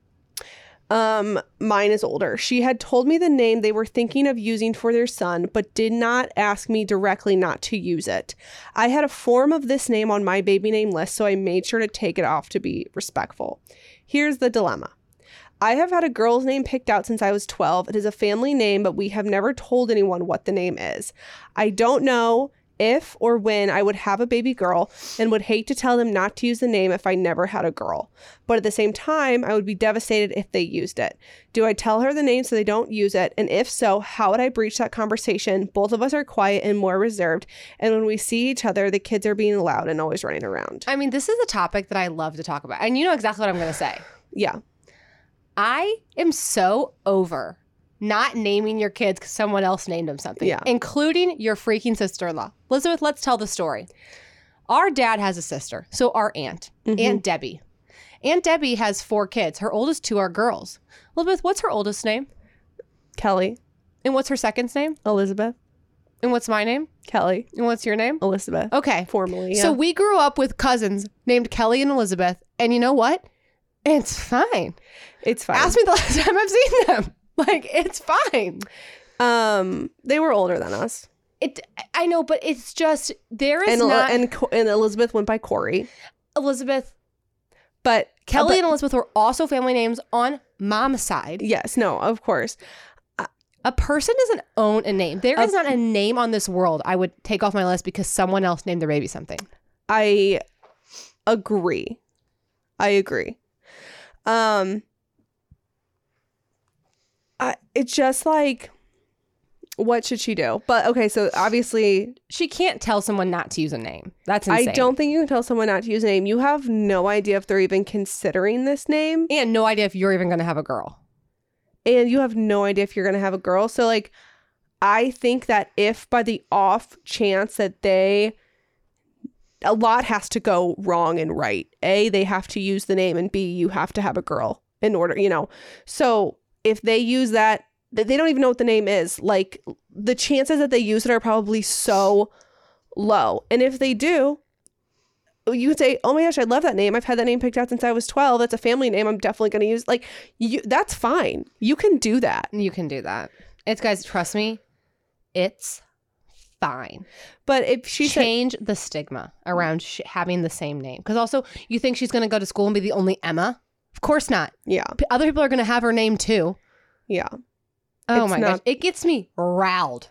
Mine is older. She had told me the name they were thinking of using for their son, but did not ask me directly not to use it. I had a form of this name on my baby name list, so I made sure to take it off to be respectful. Here's the dilemma. I have had a girl's name picked out since I was 12. It is a family name, but we have never told anyone what the name is. I don't know if or when I would have a baby girl and would hate to tell them not to use the name if I never had a girl. But at the same time, I would be devastated if they used it. Do I tell her the name so they don't use it? And if so, how would I breach that conversation? Both of us are quiet and more reserved. And when we see each other, the kids are being loud and always running around. I mean, this is a topic that I love to talk about. And you know exactly what I'm going to say. Yeah. I am so over not naming your kids because someone else named them something, including your freaking sister-in-law. Elizabeth, let's tell the story. Our dad has a sister, so our aunt, Aunt Debbie. Aunt Debbie has 4 kids. Her oldest 2 are girls. Elizabeth, what's her oldest name? Kelly. And what's her second's name? Elizabeth. And what's my name? Kelly. And what's your name? Elizabeth. Okay. Formally, yeah. So we grew up with cousins named Kelly and Elizabeth, and you know what? It's fine. It's fine. Ask me the last time I've seen them. Like, it's fine. They were older than us. I know, but it's just, there is and Elizabeth went by Corey. Elizabeth. But Kelly and Elizabeth were also family names on mom's side. Yes, no, of course. A person doesn't own a name. There is not a name on this world I would take off my list because someone else named their baby something. I agree. It's just like, what should she do? But okay, so obviously she can't tell someone not to use a name. That's insane. I don't think you can tell someone not to use a name. You have no idea if they're even considering this name. And no idea if you're even going to have a girl. And you have no idea if you're going to have a girl. So like, I think that if by the off chance that a lot has to go wrong and right. A, they have to use the name, and B, you have to have a girl in order, So if they use that, they don't even know what the name is. Like, the chances that they use it are probably so low. And if they do, you would say, oh my gosh, I love that name. I've had that name picked out since I was 12. That's a family name. I'm definitely going to use. Like, that's fine. You can do that. You can do that. Guys, trust me, it's fine. But if she change the stigma around having the same name, because also you think she's going to go to school and be the only Emma? Of course not. Yeah. Other people are going to have her name too. Yeah. Oh my gosh, it gets me riled.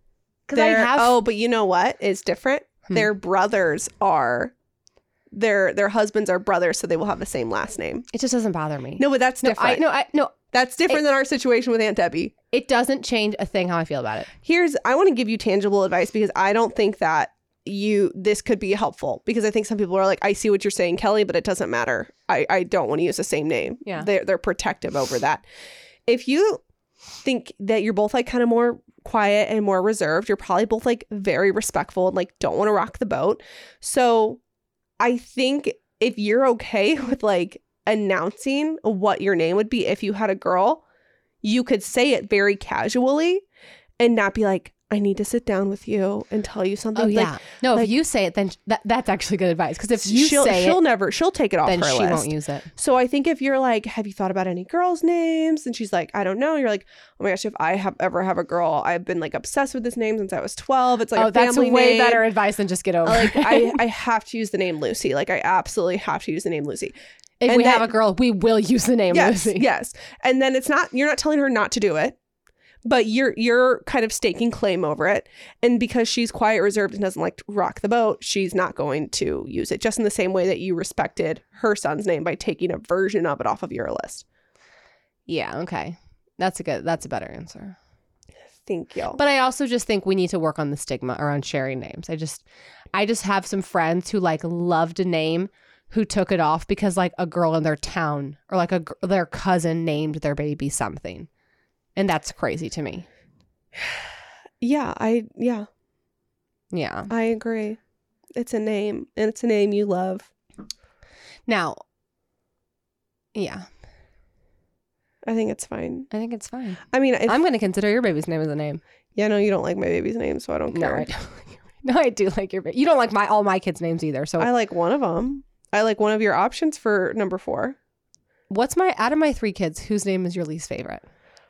But you know what is different? Their brothers are. Their husbands are brothers, so they will have the same last name. It just doesn't bother me. No, but that's different. No. That's different than our situation with Aunt Debbie. It doesn't change a thing how I feel about it. I want to give you tangible advice because I don't think that this could be helpful, because I think some people are like, I see what you're saying, Kelly, but it doesn't matter. I don't want to use the same name. Yeah. They're protective over that. If you think that you're both like kind of more quiet and more reserved, you're probably both like very respectful and like don't want to rock the boat. So I think if you're okay with like announcing what your name would be if you had a girl, you could say it very casually and not be like, I need to sit down with you and tell you something. Oh yeah. If you say it, then that's actually good advice. Because if you she'll take it off then her list. Then she won't use it. So I think if you're like, have you thought about any girls' names? And she's like, I don't know. You're like, oh my gosh, if I ever have a girl, I've been like obsessed with this name since I was 12. It's like a family name. That's way better advice than just get over like it. I have to use the name Lucy. Like I absolutely have to use the name Lucy. If we have a girl, we will use the name Lucy. Yes. And then you're not telling her not to do it. But you're kind of staking claim over it. And because she's quiet, reserved, and doesn't like to rock the boat, she's not going to use it. Just in the same way that you respected her son's name by taking a version of it off of your list. Yeah, okay. That's a better answer. Thank you. But I also just think we need to work on the stigma around sharing names. I just have some friends who like loved a name who took it off because like a girl in their town or like their cousin named their baby something. And that's crazy to me. Yeah, Yeah. I agree. It's a name, and it's a name you love. Now, yeah. I think it's fine. I think it's fine. I mean, I'm going to consider your baby's name as a name. Yeah, no, you don't like my baby's name, so I don't care. No, I don't. No, I do like your baby. You don't like all my kids' names either. So I like one of them. I like one of your options for number 4. what's out of my 3 kids, whose name is your least favorite?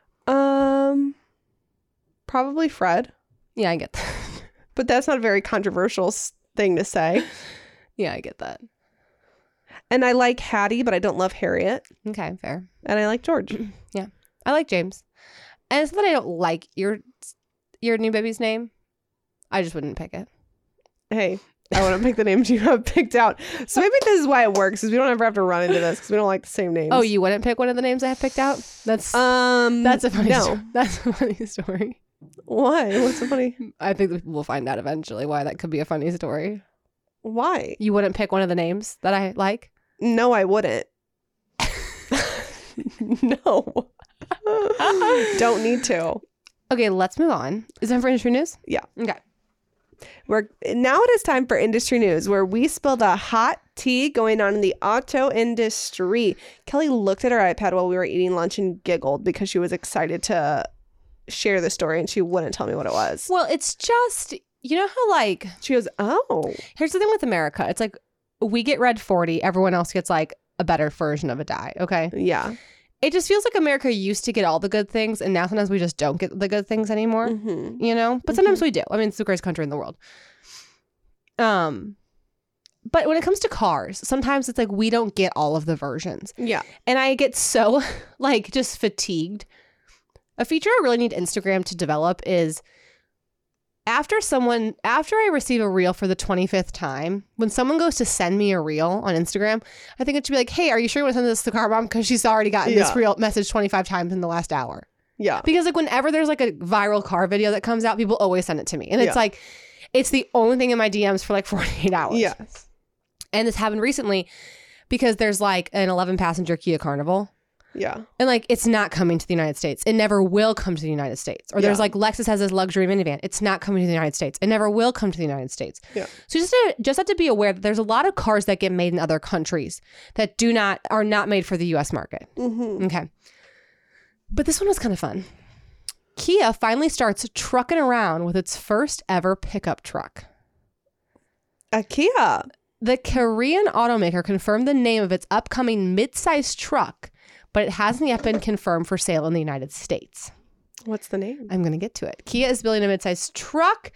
Probably Fred. Yeah, I get that. But that's not a very controversial thing to say. Yeah, I get that. And I like Hattie, but I don't love Harriet. Okay, fair. And I like George. Yeah, I like James. And it's not that I don't like your new baby's name. I just wouldn't pick it. Hey, I want to pick the names you have picked out. So maybe this is why it works, is we don't ever have to run into this because we don't like the same names. Oh, you wouldn't pick one of the names I have picked out? That's a funny story. That's a funny story. Why? What's so funny? I think we'll find out eventually why that could be a funny story. Why? You wouldn't pick one of the names that I like? No, I wouldn't. No. Don't need to. Okay, let's move on. Is it time for industry news? Yeah. Okay. Now it is time for industry news, where we spilled a hot tea going on in the auto industry. Kelly looked at her iPad while we were eating lunch and giggled because she was excited to share the story, and she wouldn't tell me what it was. Well, it's just, you know how like, She goes, oh. here's the thing with America. It's like we get red 40, everyone else gets like a better version of a dye, okay? Yeah. It just feels like America used to get all the good things, and now sometimes we just don't get the good things anymore, you know? But sometimes we do. I mean, it's the greatest country in the world. But when it comes to cars, sometimes it's like we don't get all of the versions. Yeah. And I get so like just fatigued. A feature I really need Instagram to develop is after I receive a reel for the 25th time, when someone goes to send me a reel on Instagram, I think it should be like, hey, are you sure you want to send this to Car Mom? Because she's already gotten this reel message 25 times in the last hour. Yeah. Because like whenever there's like a viral car video that comes out, people always send it to me. And it's like, it's the only thing in my DMs for like 48 hours. Yes. And this happened recently because there's like an 11-passenger Kia Carnival. Yeah. And like, it's not coming to the United States. It never will come to the United States. Or there's like Lexus has this luxury minivan. It's not coming to the United States. It never will come to the United States. Yeah. So just have to be aware that there's a lot of cars that get made in other countries that are not made for the U.S. market. Mm-hmm. Okay. But this one was kind of fun. Kia finally starts trucking around with its first ever pickup truck. A Kia. The Korean automaker confirmed the name of its upcoming mid-sized truck, but it hasn't yet been confirmed for sale in the United States. What's the name? I'm going to get to it. Kia is building a mid-sized truck.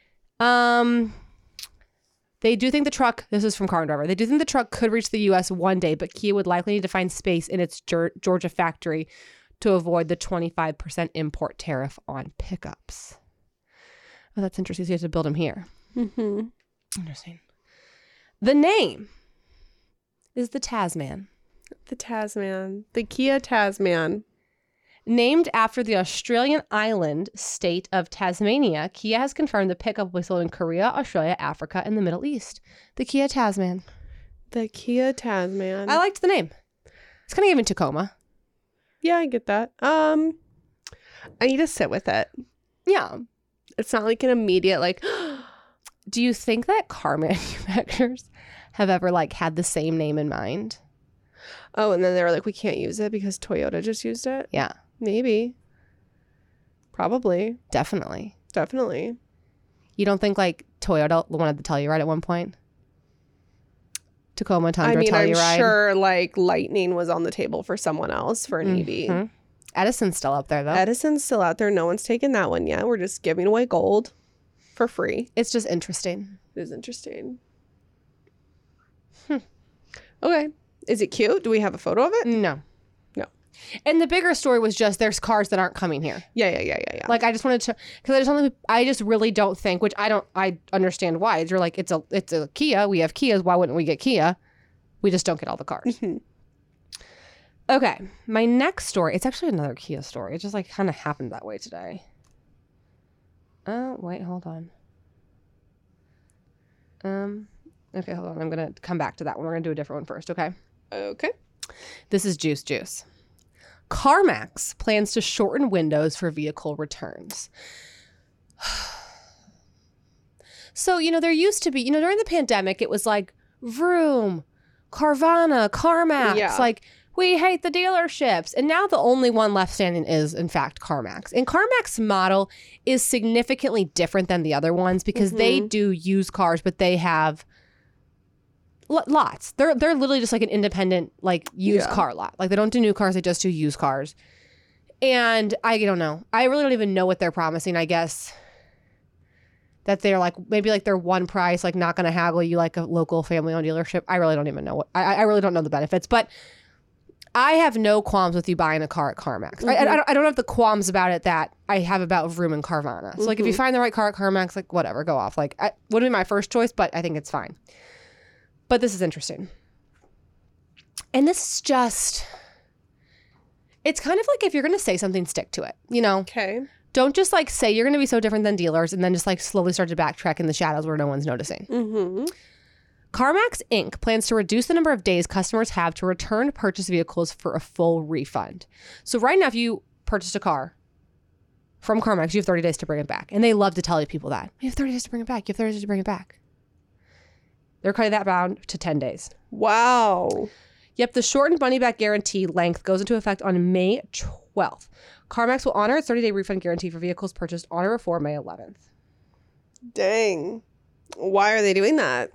They do think the truck, this is from Car and Driver, they do think the truck could reach the U.S. one day, but Kia would likely need to find space in its Georgia factory to avoid the 25% import tariff on pickups. Oh, that's interesting. So you have to build them here. Mm-hmm. Interesting. The name is the Tasman. The Tasman. The Kia Tasman. Named after the Australian island state of Tasmania, Kia has confirmed the pickup will be sold in Korea, Australia, Africa, and the Middle East. The Kia Tasman. The Kia Tasman. I liked the name. It's kind of giving Tacoma. Yeah, I get that. I need to sit with it. Yeah. It's not like an immediate like. Do you think that car manufacturers have ever like had the same name in mind? Oh, and then they were like, we can't use it because Toyota just used it? Yeah. Maybe. Probably. Definitely. Definitely. You don't think like Toyota wanted the Telluride at one point? Tacoma, Tundra, Telluride. I'm sure like Lightning was on the table for someone else for an EV. Edison's still up there though. Edison's still out there. No one's taken that one yet. We're just giving away gold for free. It's just interesting. It is interesting. Okay. Is it cute? Do we have a photo of it? No. No. And the bigger story was just there's cars that aren't coming here. Yeah. Like I just wanted to, because I just really don't think, which I understand why. You're like, it's a Kia. We have Kias. Why wouldn't we get Kia? We just don't get all the cars. Mm-hmm. Okay. My next story, it's actually another Kia story. It just like kind of happened that way today. Oh, wait, hold on. Okay, hold on. I'm going to come back to that one. We're going to do a different one first, okay? Okay. This is Juice. CarMax plans to shorten windows for vehicle returns. So, there used to be, during the pandemic, it was like Vroom, Carvana, CarMax. Yeah. Like, we hate the dealerships. And now the only one left standing is, in fact, CarMax. And CarMax's model is significantly different than the other ones because they do used cars, but they have lots. They're literally just like an independent, like, used car lot. Like, they don't do new cars. They just do used cars. And I don't know. I really don't even know what they're promising, I guess. That they're like, maybe like they're one price, like not going to haggle you like a local family-owned dealership. I really don't even know I really don't know the benefits. But I have no qualms with you buying a car at CarMax. I don't have the qualms about it that I have about Vroom and Carvana. So like if you find the right car at CarMax, like whatever, go off. Like wouldn't be my first choice, but I think it's fine. But this is interesting. And this is just, it's kind of like if you're going to say something, stick to it, Okay. Don't just like say you're going to be so different than dealers and then just like slowly start to backtrack in the shadows where no one's noticing. CarMax Inc. plans to reduce the number of days customers have to return purchased vehicles for a full refund. So right now, if you purchased a car from CarMax, you have 30 days to bring it back. And they love to tell people that. You have 30 days to bring it back. You have 30 days to bring it back. They're cutting that down to 10 days. Wow. Yep, the shortened money-back guarantee length goes into effect on May 12th. CarMax will honor its 30-day refund guarantee for vehicles purchased on or before May 11th. Dang. Why are they doing that?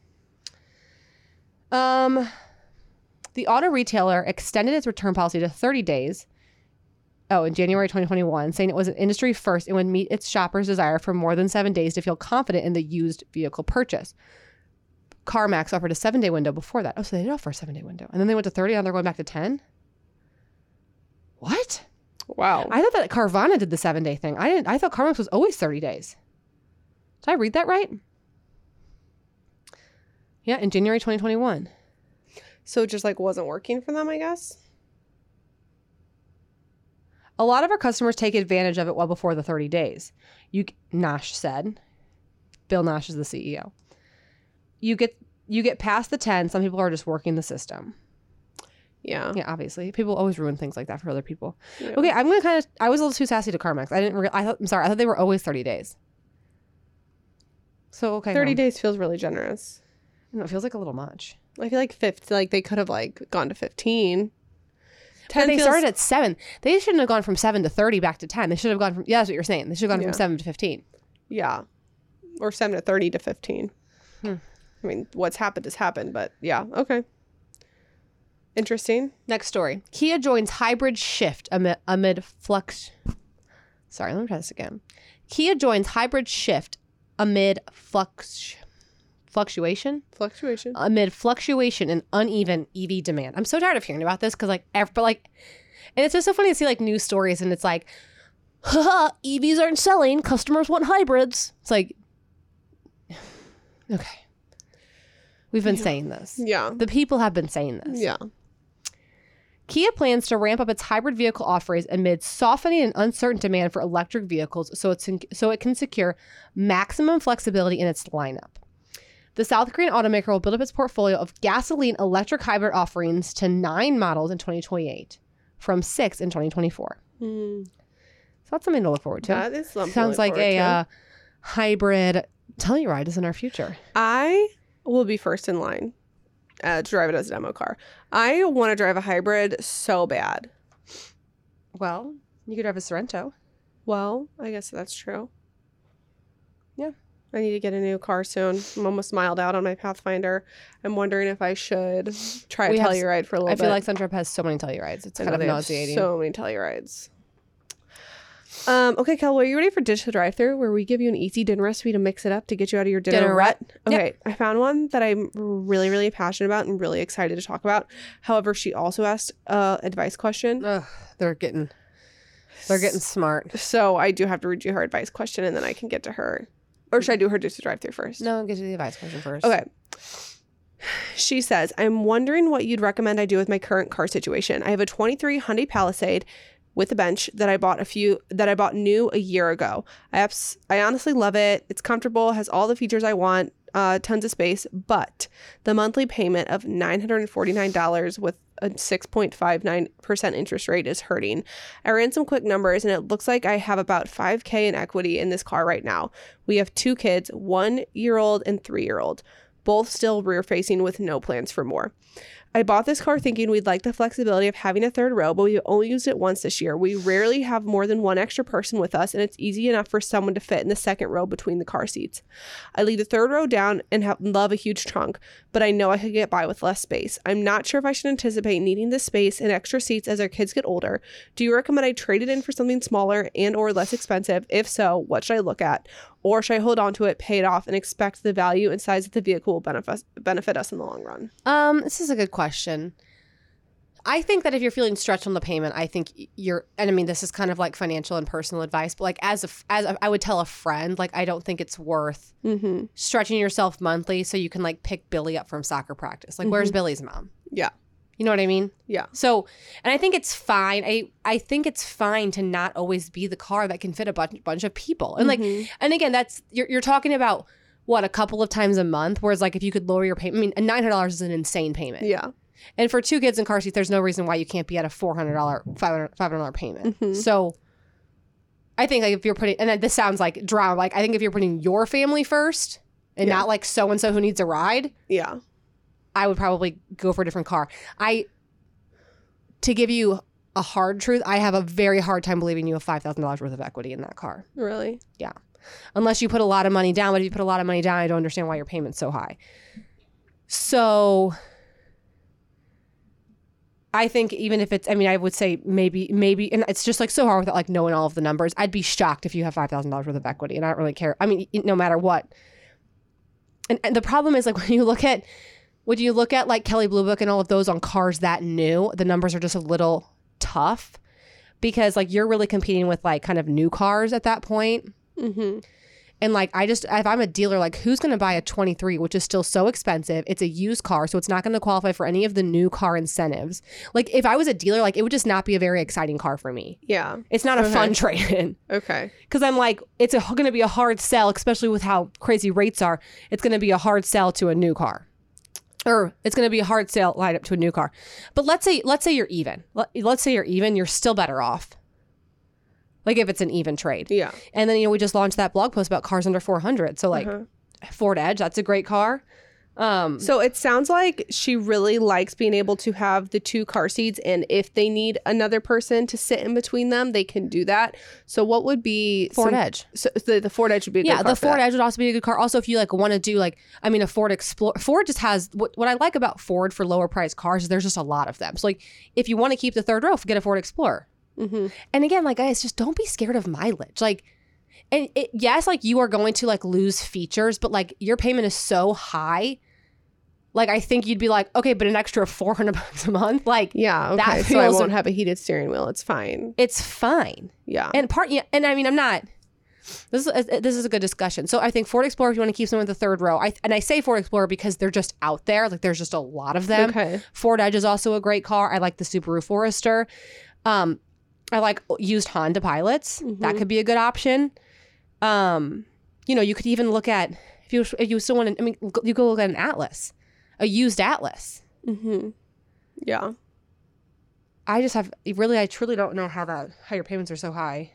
The auto retailer extended its return policy to 30 days. In January 2021, saying it was an industry first and would meet its shoppers' desire for more than 7 days to feel confident in the used vehicle purchase. CarMax offered a 7-day window before that. Oh, so they did offer a 7-day window. And then they went to 30 and they're going back to 10? What? Wow. I thought that Carvana did the 7-day thing. I thought CarMax was always 30 days. Did I read that right? Yeah, in January 2021. So it just like wasn't working for them, I guess? A lot of our customers take advantage of it well before the 30 days. Nash said. Bill Nash is the CEO. You get past the 10. Some people are just working the system. Yeah. Yeah, obviously. People always ruin things like that for other people. Yeah. Okay, I'm going to I was a little too sassy to CarMax. I'm sorry. I thought they were always 30 days. So, okay. 30 days feels really generous. No, it feels like a little much. I feel like they could have like gone to 15. But they started at 7. They shouldn't have gone from 7 to 30 back to 10. They should have gone from, that's what you're saying. They should have gone from 7 to 15. Yeah. Or 7 to 30 to 15. I mean, what's happened has happened, but yeah. Okay. Interesting. Next story. Kia joins hybrid shift amid flux. Sorry, let me try this again. Kia joins hybrid shift amid fluctuation in uneven EV demand. I'm so tired of hearing about this because and it's just so funny to see like news stories and it's like, haha, EVs aren't selling. Customers want hybrids. It's like, okay. We've been saying this. Yeah. The people have been saying this. Yeah. Kia plans to ramp up its hybrid vehicle offerings amid softening and uncertain demand for electric vehicles so it can secure maximum flexibility in its lineup. The South Korean automaker will build up its portfolio of gasoline electric hybrid offerings to 9 models in 2028 from 6 in 2024. So that's something to look forward to. That is something. Sounds like a hybrid Telluride is in our future. I will be first in line to drive it as a demo car. I want to drive a hybrid so bad. Well, you could drive a Sorento. Well, I guess that's true. Yeah. I need to get a new car soon. I'm almost miled out on my Pathfinder. I'm wondering if I should try a Telluride for a little bit. I feel like Suntrip has so many Tellurides. It's kind of nauseating. So many Tellurides. Okay, Kel, are you ready for Dish the Drive-Thru, where we give you an easy dinner recipe to mix it up to get you out of your dinner rut? Okay, yep. I found one that I'm really, really passionate about and really excited to talk about. However, she also asked an advice question. Ugh, they're getting smart. So I do have to read you her advice question, and then I can get to her. Or should I do her Dish the Drive-Thru first? No, get to the advice question first. Okay. She says, I'm wondering what you'd recommend I do with my current car situation. I have a 23 Hyundai Palisade, with a bench that I bought new a year ago. I honestly love it. It's comfortable, has all the features I want, tons of space, but the monthly payment of $949 with a 6.59% interest rate is hurting. I ran some quick numbers and it looks like I have about $5,000 in equity in this car right now. We have 2 kids, 1-year-old and 3-year-old, both still rear facing with no plans for more. I bought this car thinking we'd like the flexibility of having a third row, but we only used it once this year. We rarely have more than one extra person with us, and it's easy enough for someone to fit in the second row between the car seats. I leave the third row down and love a huge trunk, but I know I could get by with less space. I'm not sure if I should anticipate needing this space and extra seats as our kids get older. Do you recommend I trade it in for something smaller and or less expensive? If so, what should I look at? Or should I hold on to it, pay it off, and expect the value and size of the vehicle will benefit us in the long run? This is a good question. I think that if you're feeling stretched on the payment, I think and I mean, this is kind of like financial and personal advice, but like I would tell a friend, like, I don't think it's worth stretching yourself monthly so you can like pick Billy up from soccer practice. Like, where's Billy's mom? Yeah. You know what I mean? Yeah. So, and I think it's fine. I think it's fine to not always be the car that can fit a bunch of people. And like, and again, that's, you're talking about what, a couple of times a month, whereas like if you could lower your payment, I mean, $900 is an insane payment. Yeah. And for 2 kids in car seats, there's no reason why you can't be at a $400, $500 payment. So I think like if you're putting, and then this sounds like drama, like I think if you're putting your family first and not like so-and-so who needs a ride. Yeah. I would probably go for a different car. To give you a hard truth, I have a very hard time believing you have $5,000 worth of equity in that car. Really? Yeah. Unless you put a lot of money down. But if you put a lot of money down, I don't understand why your payment's so high. So I think even if it's, I mean, I would say maybe, and it's just like so hard without like knowing all of the numbers. I'd be shocked if you have $5,000 worth of equity, and I don't really care. I mean, no matter what. And the problem is like when you look at like Kelley Blue Book and all of those on cars that new, the numbers are just a little tough because like you're really competing with like kind of new cars at that point. And like, if I'm a dealer, like who's going to buy a 23, which is still so expensive? It's a used car, so it's not going to qualify for any of the new car incentives. Like if I was a dealer, like it would just not be a very exciting car for me. Yeah. It's not a fun trade-in. Okay. Because I'm like, it's going to be a hard sell, especially with how crazy rates are. It's going to be a hard sell to a new car. Or it's going to be a hard sale line up to a new car. But let's say you're even. Let's say you're even. You're still better off. Like if it's an even trade. Yeah. And then, we just launched that blog post about cars under 400. So like Ford Edge, that's a great car. So it sounds like she really likes being able to have the 2 car seats, and if they need another person to sit in between them, they can do that. So what would be Ford Edge? So the Ford Edge would be a good car. Yeah, the Ford Edge would also be a good car. Also, if you like want to do like, I mean, a Ford Explorer. Ford just has what I like about Ford for lower priced cars is there's just a lot of them. So like, if you want to keep the third row, get a Ford Explorer. And again, like guys, just don't be scared of mileage. Like, and yes, like you are going to like lose features, but like your payment is so high. Like I think you'd be like, okay, but an extra $400 a month, like yeah, okay. That so I won't have a heated steering wheel. It's fine. It's fine. Yeah. And and I mean, I'm not. This is a good discussion. So I think Ford Explorer, if you want to keep someone in the third row, I say Ford Explorer because they're just out there. Like there's just a lot of them. Okay. Ford Edge is also a great car. I like the Subaru Forester. I like used Honda Pilots. That could be a good option. You could even look at if you still want to. I mean, you go look at an Atlas, a used Atlas. Yeah. I truly don't know how your payments are so high.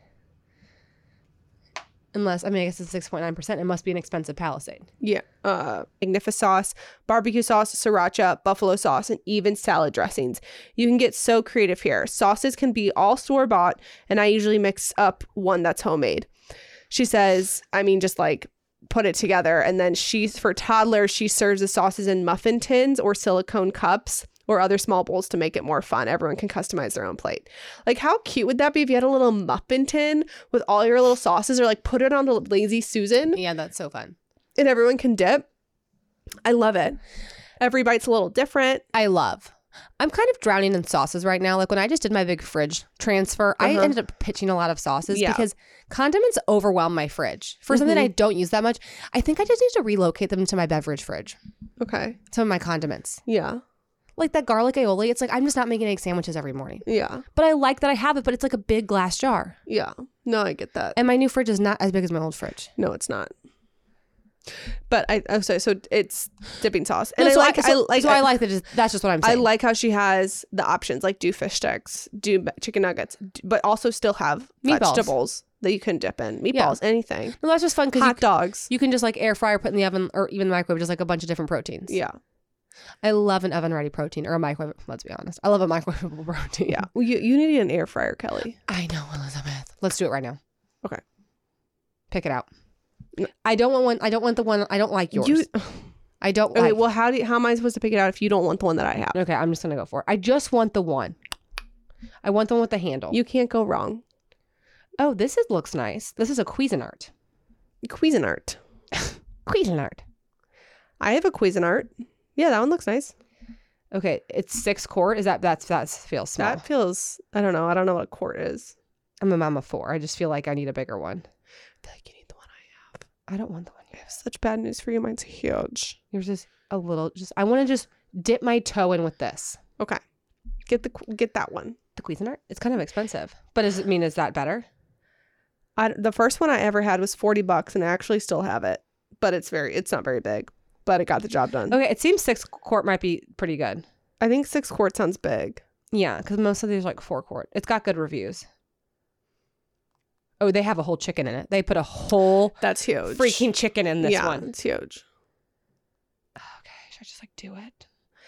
Unless, I mean, I guess it's 6.9%. It must be an expensive Palisade. Yeah. Magnifica sauce, barbecue sauce, sriracha, buffalo sauce, and even salad dressings. You can get so creative here. Sauces can be all store-bought, and I usually mix up one that's homemade. She says, I mean, just like put it together. And then for toddlers, she serves the sauces in muffin tins or silicone cups or other small bowls to make it more fun. Everyone can customize their own plate. Like, how cute would that be if you had a little muffin tin with all your little sauces, or like put it on the Lazy Susan? Yeah, that's so fun. And everyone can dip. I love it. Every bite's a little different. I'm kind of drowning in sauces right now. Like when I just did my big fridge transfer, I ended up pitching a lot of sauces because condiments overwhelm my fridge. For something I don't use that much, I think I just need to relocate them to my beverage fridge. Okay. Some of my condiments. Yeah. Like that garlic aioli, it's like I'm just not making egg sandwiches every morning. Yeah. But I like that I have it, but it's like a big glass jar. Yeah. No, I get that. And my new fridge is not as big as my old fridge. No, it's not. But I'm sorry, so it's dipping sauce. And No, so I like that. That's just what I'm I saying. like how she has the options, like do fish sticks, do chicken nuggets, but also still have Meatballs. vegetables that you can dip in. Meatballs, anything. Well, that's just fun because Hot dogs. you can just like air fryer, put in the oven, or even microwave, just like a bunch of different proteins. Yeah. I love an oven ready protein or a microwave. Let's be honest. I love a microwavable protein. Yeah. Well, you need an air fryer, Kelly. I know, Elizabeth. Let's do it right now. Okay. Pick it out. I don't want one. I don't want the one. I don't like yours. I don't Okay, like. well, how am I supposed to pick it out if you don't want the one that I have? Okay, I'm just going to go for it. I just want the one. I want the one with the handle. You can't go wrong. Oh, looks nice. This is a Cuisinart. Cuisinart. Cuisinart. I have a Cuisinart. Yeah, that one looks nice. Okay, it's 6 quart. Is that feels small? That feels, I don't know what a quart is. I'm a mama 4. I just feel like I need a bigger one. I feel like you need the one I have. I don't want the one. I have such bad news for you. Mine's huge. Yours is a little. I want to just dip my toe in with this. Okay, get that one. The Cuisinart. It's kind of expensive, but does it mean is that better? The first one I ever had was $40, and I actually still have it, but it's not very big, but it got the job done. Okay, it seems 6 quart might be pretty good. I think 6 quart sounds big. Yeah, because most of these are like 4 quart. It's got good reviews. Oh, they have a whole chicken in it. They put a whole That's huge. freaking chicken in this one. It's huge. Okay, should I just like do it?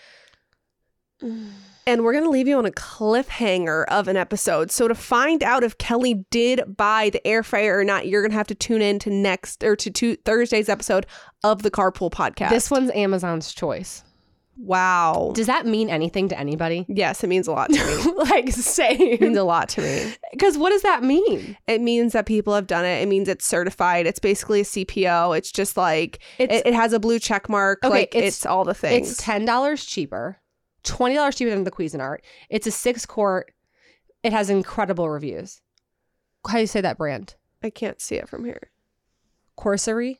And we're going to leave you on a cliffhanger of an episode. So to find out if Kelly did buy the air fryer or not, you're going to have to tune in to Thursday's episode of the Carpool Podcast. This one's Amazon's choice. Wow. Does that mean anything to anybody? Yes, it means a lot to me. Like, say. It means a lot to me. Because what does that mean? It means that people have done it. It means it's certified. It's basically a CPO. It's just like, it has a blue check mark. Okay, like, it's all the things. It's $10 cheaper. $20 cheaper than the Cuisinart. It's a 6 quart. It has incredible reviews. How do you say that brand? I can't see it from here. Corsory?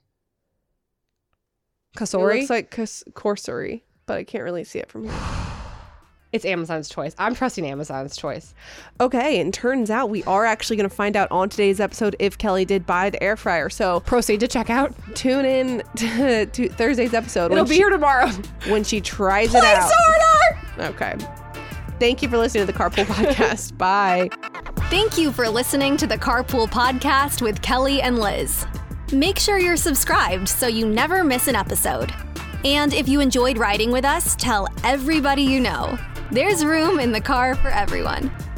It Kasori? looks like Corsory, but I can't really see it from here. It's Amazon's choice. I'm trusting Amazon's choice. Okay, and turns out we are actually going to find out on today's episode if Kelly did buy the air fryer. So Proceed to checkout. tune in to Thursday's episode. It'll be here tomorrow. When she tries it out. Okay. Thank you for listening to the Carpool Podcast. Bye. Thank you for listening to the Carpool Podcast with Kelly and Liz. Make sure you're subscribed so you never miss an episode. And if you enjoyed riding with us, tell everybody you know. There's room in the car for everyone.